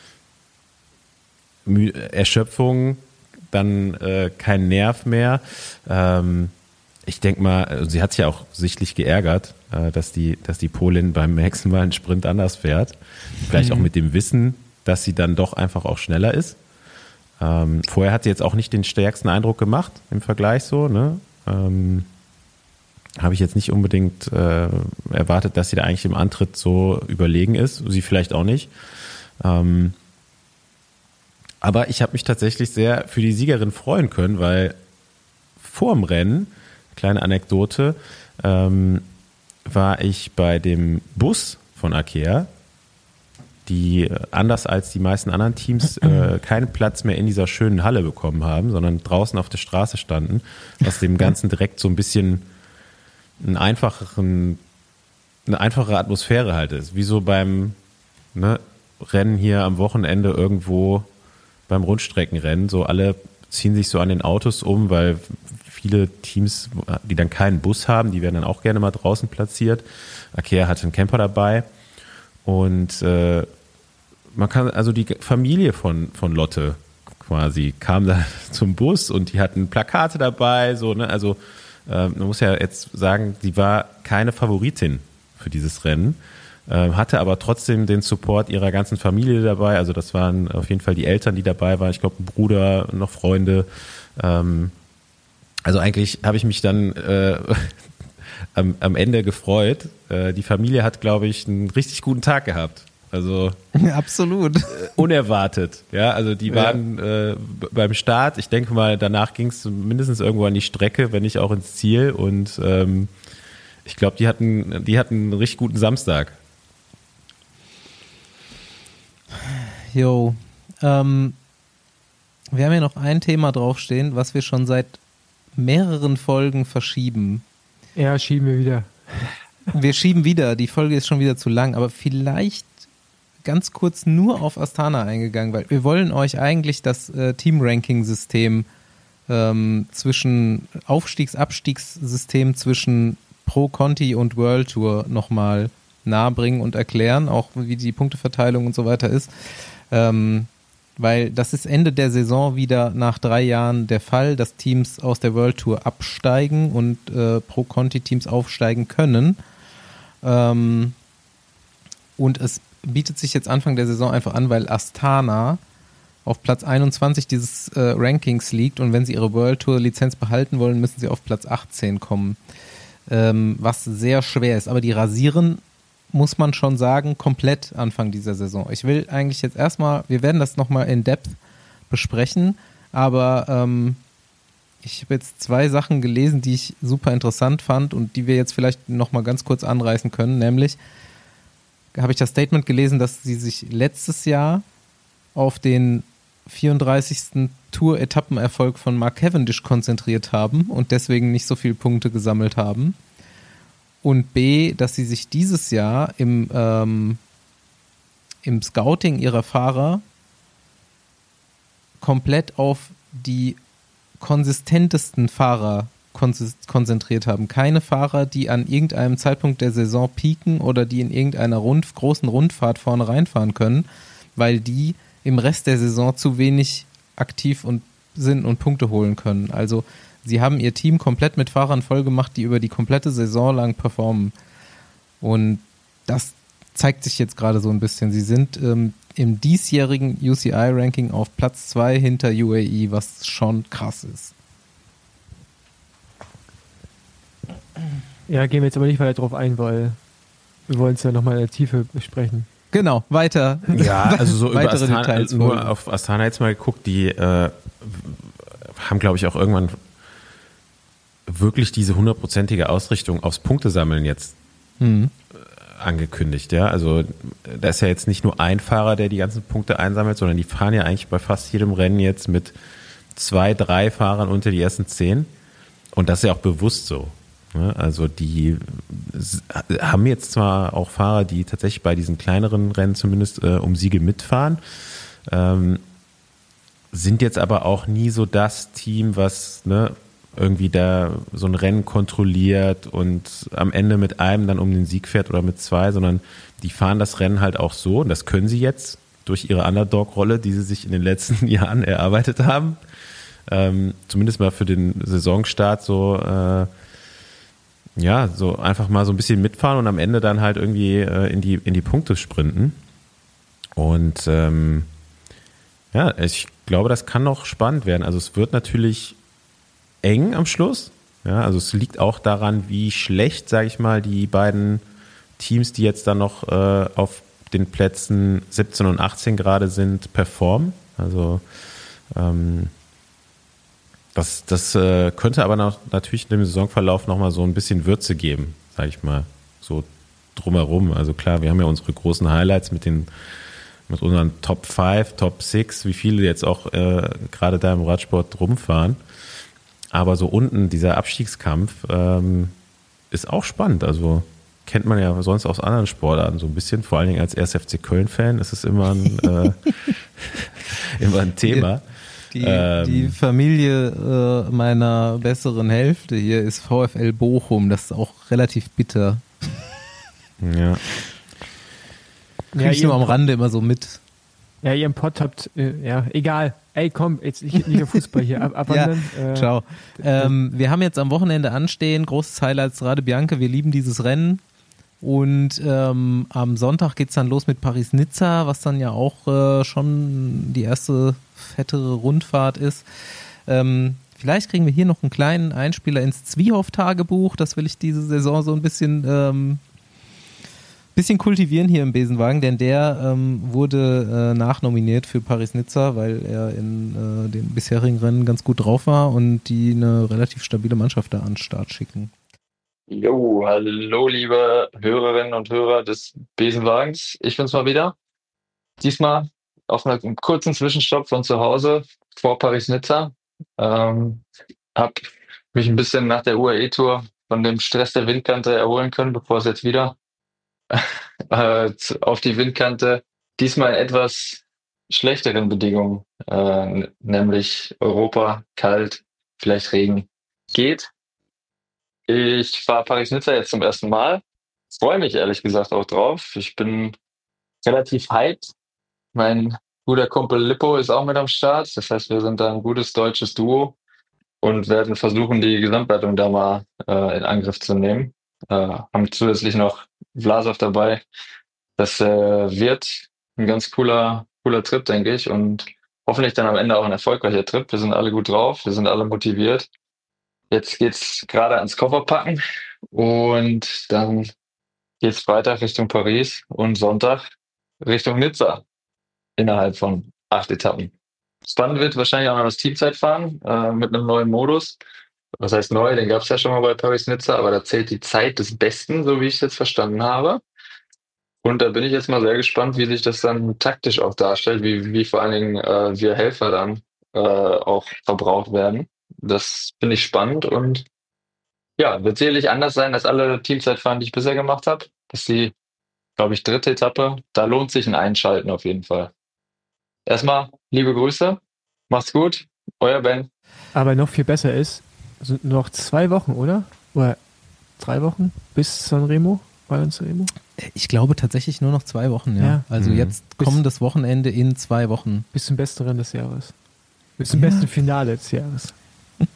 S3: Mü- Erschöpfung, dann äh, kein Nerv mehr. Ähm, ich denke mal, sie hat sich ja auch sichtlich geärgert, äh, dass die, dass die Polin beim nächsten Mal einen Sprint anders fährt. Vielleicht auch mit dem Wissen, dass sie dann doch einfach auch schneller ist. Ähm, vorher hat sie jetzt auch nicht den stärksten Eindruck gemacht im Vergleich so. Ne? Ähm, habe ich jetzt nicht unbedingt äh, erwartet, dass sie da eigentlich im Antritt so überlegen ist. Sie vielleicht auch nicht. Ähm, aber ich habe mich tatsächlich sehr für die Siegerin freuen können, weil vor dem Rennen, kleine Anekdote, ähm, war ich bei dem Bus von Arkea, die äh, anders als die meisten anderen Teams äh, keinen Platz mehr in dieser schönen Halle bekommen haben, sondern draußen auf der Straße standen, was dem Ganzen direkt so ein bisschen einen einfacheren, eine einfache Atmosphäre halt ist. Wie so beim ne, Rennen hier am Wochenende irgendwo beim Rundstreckenrennen. So alle ziehen sich so an den Autos um, weil viele Teams, die dann keinen Bus haben, die werden dann auch gerne mal draußen platziert. Arkea hatte einen Camper dabei. Und äh, man kann, also die Familie von, von Lotte quasi kam da zum Bus und die hatten Plakate dabei, so, ne, also man muss ja jetzt sagen, sie war keine Favoritin für dieses Rennen, hatte aber trotzdem den Support ihrer ganzen Familie dabei. Also das waren auf jeden Fall die Eltern, die dabei waren. Ich glaube, ein Bruder, noch Freunde. Also eigentlich habe ich mich dann äh, am, am Ende gefreut. Die Familie hat, glaube ich, einen richtig guten Tag gehabt. Also
S1: absolut
S3: äh, unerwartet, ja, also die waren ja. äh, beim Start, ich denke mal, danach ging es mindestens irgendwo an die Strecke, wenn nicht auch ins Ziel und ähm, ich glaube, die hatten, die hatten einen richtig guten Samstag.
S1: Jo, ähm, wir haben hier noch ein Thema draufstehen, was wir schon seit mehreren Folgen verschieben.
S2: Ja, schieben wir wieder.
S1: Wir schieben wieder, die Folge ist schon wieder zu lang, aber vielleicht ganz kurz nur auf Astana eingegangen, weil wir wollen euch eigentlich das äh, Team-Ranking-System ähm, zwischen Aufstiegs-Abstiegssystem zwischen Pro Conti und World Tour nochmal nahebringen und erklären, auch wie die Punkteverteilung und so weiter ist. Ähm, weil das ist Ende der Saison wieder nach drei Jahren der Fall, dass Teams aus der World Tour absteigen und äh, Pro Conti Teams aufsteigen können. Ähm, und es bietet sich jetzt Anfang der Saison einfach an, weil Astana auf Platz einundzwanzig dieses äh, Rankings liegt und wenn sie ihre World Tour Lizenz behalten wollen, müssen sie auf Platz achtzehn kommen. Ähm, was sehr schwer ist. Aber die rasieren, muss man schon sagen, komplett Anfang dieser Saison. Ich will eigentlich jetzt erstmal, wir werden das nochmal in Depth besprechen, aber ähm, ich habe jetzt zwei Sachen gelesen, die ich super interessant fand und die wir jetzt vielleicht nochmal ganz kurz anreißen können, nämlich habe ich das Statement gelesen, dass sie sich letztes Jahr auf den vierunddreißigsten Tour-Etappenerfolg von Mark Cavendish konzentriert haben und deswegen nicht so viele Punkte gesammelt haben. Und B, dass sie sich dieses Jahr im, ähm, im Scouting ihrer Fahrer komplett auf die konsistentesten Fahrer konzentriert haben. Keine Fahrer, die an irgendeinem Zeitpunkt der Saison pieken oder die in irgendeiner Rund, großen Rundfahrt vorne reinfahren können, weil die im Rest der Saison zu wenig aktiv und sind und Punkte holen können. Also sie haben ihr Team komplett mit Fahrern vollgemacht, die über die komplette Saison lang performen. Und das zeigt sich jetzt gerade so ein bisschen. Sie sind ähm, im diesjährigen U C I-Ranking auf Platz zwei hinter U A E, was schon krass ist.
S2: Ja, gehen wir jetzt aber nicht weiter drauf ein, weil wir wollen es ja nochmal in der Tiefe besprechen.
S1: Genau, weiter.
S3: Ja, also so über
S1: weitere
S3: Astana,
S1: Details
S3: nur
S1: folgen.
S3: auf Astana jetzt mal geguckt, die äh, haben, glaube ich, auch irgendwann wirklich diese hundertprozentige Ausrichtung aufs Punktesammeln jetzt
S1: Mhm.
S3: angekündigt. Ja, also da ist ja jetzt nicht nur ein Fahrer, der die ganzen Punkte einsammelt, sondern die fahren ja eigentlich bei fast jedem Rennen jetzt mit zwei, drei Fahrern unter die ersten zehn. Und das ist ja auch bewusst so. Ne? Also die s- haben jetzt zwar auch Fahrer, die tatsächlich bei diesen kleineren Rennen zumindest äh, um Siege mitfahren, ähm, sind jetzt aber auch nie so das Team, was ne, irgendwie da so ein Rennen kontrolliert und am Ende mit einem dann um den Sieg fährt oder mit zwei, sondern die fahren das Rennen halt auch so und das können sie jetzt durch ihre Underdog-Rolle, die sie sich in den letzten Jahren erarbeitet haben, ähm, zumindest mal für den Saisonstart so äh, ja, so einfach mal so ein bisschen mitfahren und am Ende dann halt irgendwie äh, in die in die Punkte sprinten. Und ähm, ja, ich glaube, das kann noch spannend werden. Also es wird natürlich eng am Schluss. Ja, also es liegt auch daran, wie schlecht, sage ich mal, die beiden Teams, die jetzt dann noch äh, auf den Plätzen siebzehn und achtzehn gerade sind, performen. Also ähm, das, das äh, könnte aber noch, natürlich in dem Saisonverlauf nochmal so ein bisschen Würze geben, sage ich mal, so drumherum. Also klar, wir haben ja unsere großen Highlights mit den mit unseren Top fünf, Top sechs, wie viele jetzt auch äh, gerade da im Radsport rumfahren. Aber so unten, dieser Abstiegskampf ähm, ist auch spannend. Also kennt man ja sonst aus anderen Sportarten so ein bisschen. Vor allen Dingen als erster F C Köln-Fan ist es immer ein, äh, immer ein Thema.
S1: Die,
S3: Ähm.
S1: die Familie äh, meiner besseren Hälfte hier ist VfL Bochum. Das ist auch relativ bitter.
S3: Ja.
S1: Krieg
S2: Ja,
S1: ich
S2: ihr,
S1: nur am Rande immer so mit.
S2: ja, ihr im Pod habt, äh, ja, egal. Ey, komm, jetzt nicht, nicht auf Fußball hier ab, abwandern.
S1: Ja,
S2: äh,
S1: ciao. Ähm, wir haben jetzt am Wochenende anstehen, großes Highlight Strade Bianche, wir lieben dieses Rennen. Und ähm, am Sonntag geht's dann los mit Paris-Nizza, was dann ja auch äh, schon die erste fettere Rundfahrt ist. Ähm, vielleicht kriegen wir hier noch einen kleinen Einspieler ins Zwiehoff-Tagebuch. Das will ich diese Saison so ein bisschen, ähm, bisschen kultivieren hier im Besenwagen, denn der ähm, wurde äh, nachnominiert für Paris-Nizza, weil er in äh, den bisherigen Rennen ganz gut drauf war und die eine relativ stabile Mannschaft da an den Start schicken.
S7: Jo, hallo liebe Hörerinnen und Hörer des Besenwagens. Ich bin's mal wieder. Diesmal auf einem kurzen Zwischenstopp von zu Hause vor Paris-Nizza. Ähm, hab mich ein bisschen nach der U A E-Tour von dem Stress der Windkante erholen können, bevor es jetzt wieder äh, auf die Windkante, diesmal in etwas schlechteren Bedingungen, äh, nämlich Europa, kalt, vielleicht Regen, geht. Ich fahre Paris-Nizza jetzt zum ersten Mal. Freue mich ehrlich gesagt auch drauf. Ich bin relativ hyped. Mein guter Kumpel Lippo ist auch mit am Start. Das heißt, wir sind da ein gutes deutsches Duo und werden versuchen, die Gesamtwertung da mal äh, in Angriff zu nehmen. Äh, haben zusätzlich noch Vlasov dabei. Das äh, wird ein ganz cooler, cooler Trip, denke ich. Und hoffentlich dann am Ende auch ein erfolgreicher Trip. Wir sind alle gut drauf. Wir sind alle motiviert. Jetzt geht's gerade ans Kofferpacken und dann geht's Freitag Richtung Paris und Sonntag Richtung Nizza innerhalb von acht Etappen. Spannend wird wahrscheinlich auch noch das Teamzeitfahren äh, mit einem neuen Modus. Was heißt neu? Den gab's ja schon mal bei Paris-Nizza, aber da zählt die Zeit des Besten, so wie ich es jetzt verstanden habe. Und da bin ich jetzt mal sehr gespannt, wie sich das dann taktisch auch darstellt, wie, wie vor allen Dingen äh, wir Helfer dann äh, auch verbraucht werden. Das finde ich spannend und ja, wird sicherlich anders sein als alle Teamzeitfahren, die ich bisher gemacht habe. Das ist die, glaube ich, dritte Etappe. Da lohnt sich ein Einschalten auf jeden Fall. Erstmal liebe Grüße, macht's gut, euer Ben.
S2: Aber noch viel besser ist, sind noch zwei Wochen, oder? Oder drei Wochen bis Sanremo? Bayern Sanremo?
S1: Ich glaube tatsächlich nur noch zwei Wochen, ja.
S2: Ja.
S1: Also
S3: Mhm.
S1: jetzt kommendes Wochenende in zwei Wochen.
S2: Bis zum besten Rennen des Jahres. Bis zum
S1: Ja.
S2: besten Finale des Jahres.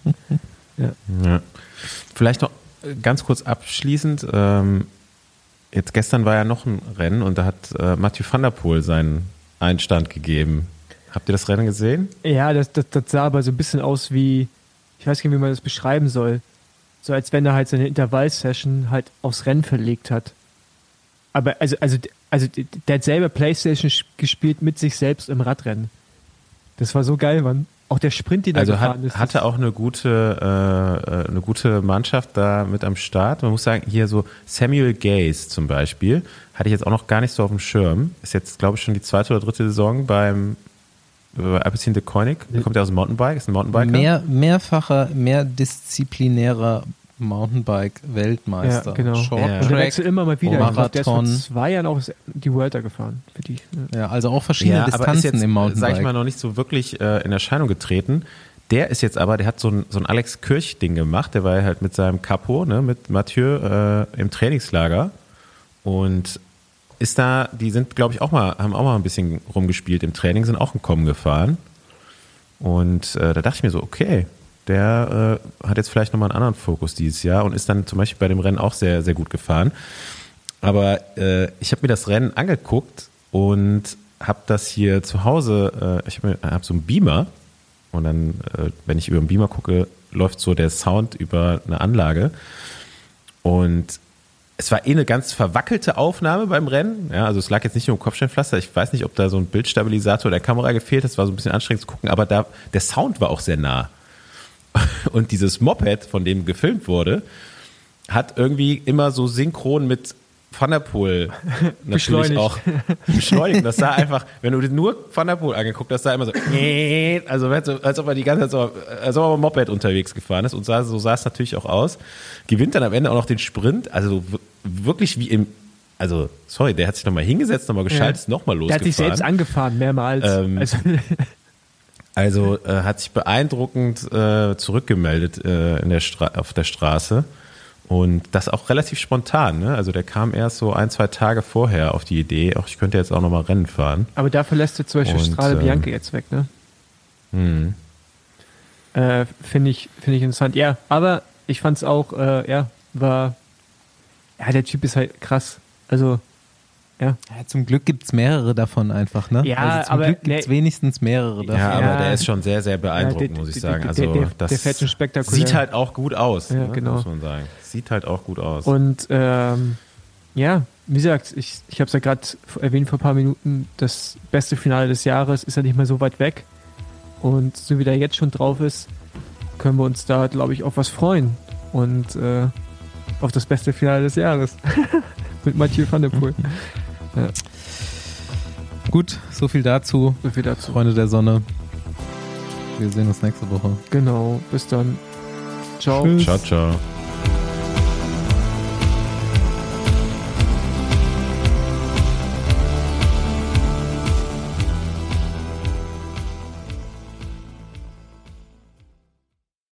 S3: Ja. Vielleicht noch ganz kurz abschließend. Ähm, jetzt gestern war ja noch ein Rennen und da hat äh, Mathieu van der Poel seinen Einstand gegeben. Habt ihr das Rennen gesehen?
S2: Ja, das, das, das sah aber so ein bisschen aus wie, ich weiß gar nicht, wie man das beschreiben soll. So als wenn er halt seine Intervallsession halt aufs Rennen verlegt hat. Aber also, also, also der hat selber Playstation gespielt mit sich selbst im Radrennen. Das war so geil, Mann. Auch der Sprint, den er
S3: also
S2: gefahren
S3: hat,
S2: ist.
S3: hatte auch eine gute, äh, eine gute Mannschaft da mit am Start. Man muss sagen, hier so Samuel Gaze zum Beispiel, hatte ich jetzt auch noch gar nicht so auf dem Schirm. Ist jetzt, glaube ich, schon die zweite oder dritte Saison beim äh, Alpecin de Koenig. Der kommt ja aus dem Mountainbike, ist ein Mountainbiker.
S1: Mehr, mehrfacher, mehr disziplinärer Mountainbike-Weltmeister.
S2: Ja, genau.
S1: Short
S3: Ja.
S2: Und der
S1: Track,
S2: wechselt immer mal wieder. Ich glaub, der ist vor
S1: Marathon.
S2: zwei Jahren auch die Vuelta gefahren. Für die, ja.
S1: Ja, also auch verschiedene
S3: ja, aber
S1: Distanzen
S3: ist jetzt,
S1: im Mountainbike.
S3: sag ich mal, noch nicht so wirklich äh, in Erscheinung getreten. Der ist jetzt aber, der hat so ein, so ein Alex Kirch-Ding gemacht. Der war ja halt mit seinem Capo, ne, mit Mathieu äh, im Trainingslager und ist da, die sind, glaube ich, auch mal, haben auch mal ein bisschen rumgespielt im Training, sind auch im Kommen gefahren. Und äh, da dachte ich mir so, okay, der äh, hat jetzt vielleicht nochmal einen anderen Fokus dieses Jahr und ist dann zum Beispiel bei dem Rennen auch sehr, sehr gut gefahren. Aber äh, ich habe mir das Rennen angeguckt und habe das hier zu Hause, äh, ich habe hab so einen Beamer und dann, äh, wenn ich über den Beamer gucke, läuft so der Sound über eine Anlage und es war eh eine ganz verwackelte Aufnahme beim Rennen. Ja, also es lag jetzt nicht nur im Kopfsteinpflaster. Ich weiß nicht, ob da so ein Bildstabilisator der Kamera gefehlt hat. Es war so ein bisschen anstrengend zu gucken, aber da, der Sound war auch sehr nah. Und dieses Moped, von dem gefilmt wurde, hat irgendwie immer so synchron mit Van der Poel natürlich
S2: Beschleunigt.
S3: auch beschleunigt. Das sah einfach, wenn du dir nur Van der Poel angeguckt hast, sah immer so, also als ob er die ganze Zeit so, als ob er mit dem Moped unterwegs gefahren ist und sah, so sah es natürlich auch aus. Gewinnt dann am Ende auch noch den Sprint, also wirklich wie im, also sorry, der hat sich nochmal hingesetzt, nochmal geschaltet, ist nochmal
S2: Der
S3: losgefahren.
S2: hat sich selbst angefahren, mehrmals.
S3: Ähm,
S2: also,
S3: Also äh, hat sich beeindruckend äh, zurückgemeldet äh, in der Stra- auf der Straße und das auch relativ spontan. Ne? Also der kam erst so ein, zwei Tage vorher auf die Idee, auch ich könnte jetzt auch nochmal Rennen fahren.
S2: aber dafür lässt du zum Beispiel
S3: Und,
S2: Strade
S3: ähm,
S2: Bianca jetzt weg, ne?
S3: Hm.
S2: Äh, Finde ich, find ich interessant. Ja, aber ich fand es auch, äh, ja, war, ja, der Typ ist halt krass. Also, ja.
S1: Ja, zum Glück gibt es mehrere davon einfach, ne?
S2: Ja,
S1: also zum
S2: aber
S1: Glück gibt es
S2: nee.
S1: wenigstens mehrere davon.
S3: Ja, aber
S2: Ja.
S3: der ist schon sehr, sehr beeindruckend,
S2: Ja, der-
S3: muss ich
S2: der-
S3: sagen.
S2: der-
S3: Also
S2: der-
S3: das
S2: der fährt schon spektakulär.
S3: sieht halt auch gut aus,
S2: Ja,
S3: ne?
S2: genau.
S3: muss man sagen. Sieht halt auch gut aus.
S2: Und ähm, ja, wie gesagt, ich, ich habe es ja gerade erwähnt vor ein paar Minuten, das beste Finale des Jahres ist ja nicht mehr so weit weg. Und so wie der jetzt schon drauf ist, können wir uns da, glaube ich, auf was freuen. Und äh, auf das beste Finale des Jahres. Mit Mathieu van der Poel. Ja,
S1: Gut, so viel dazu,
S2: so viel dazu.
S1: Freunde der Sonne. Wir sehen uns nächste Woche.
S2: Genau, bis dann. Ciao.
S1: Tschüss.
S3: Ciao, ciao.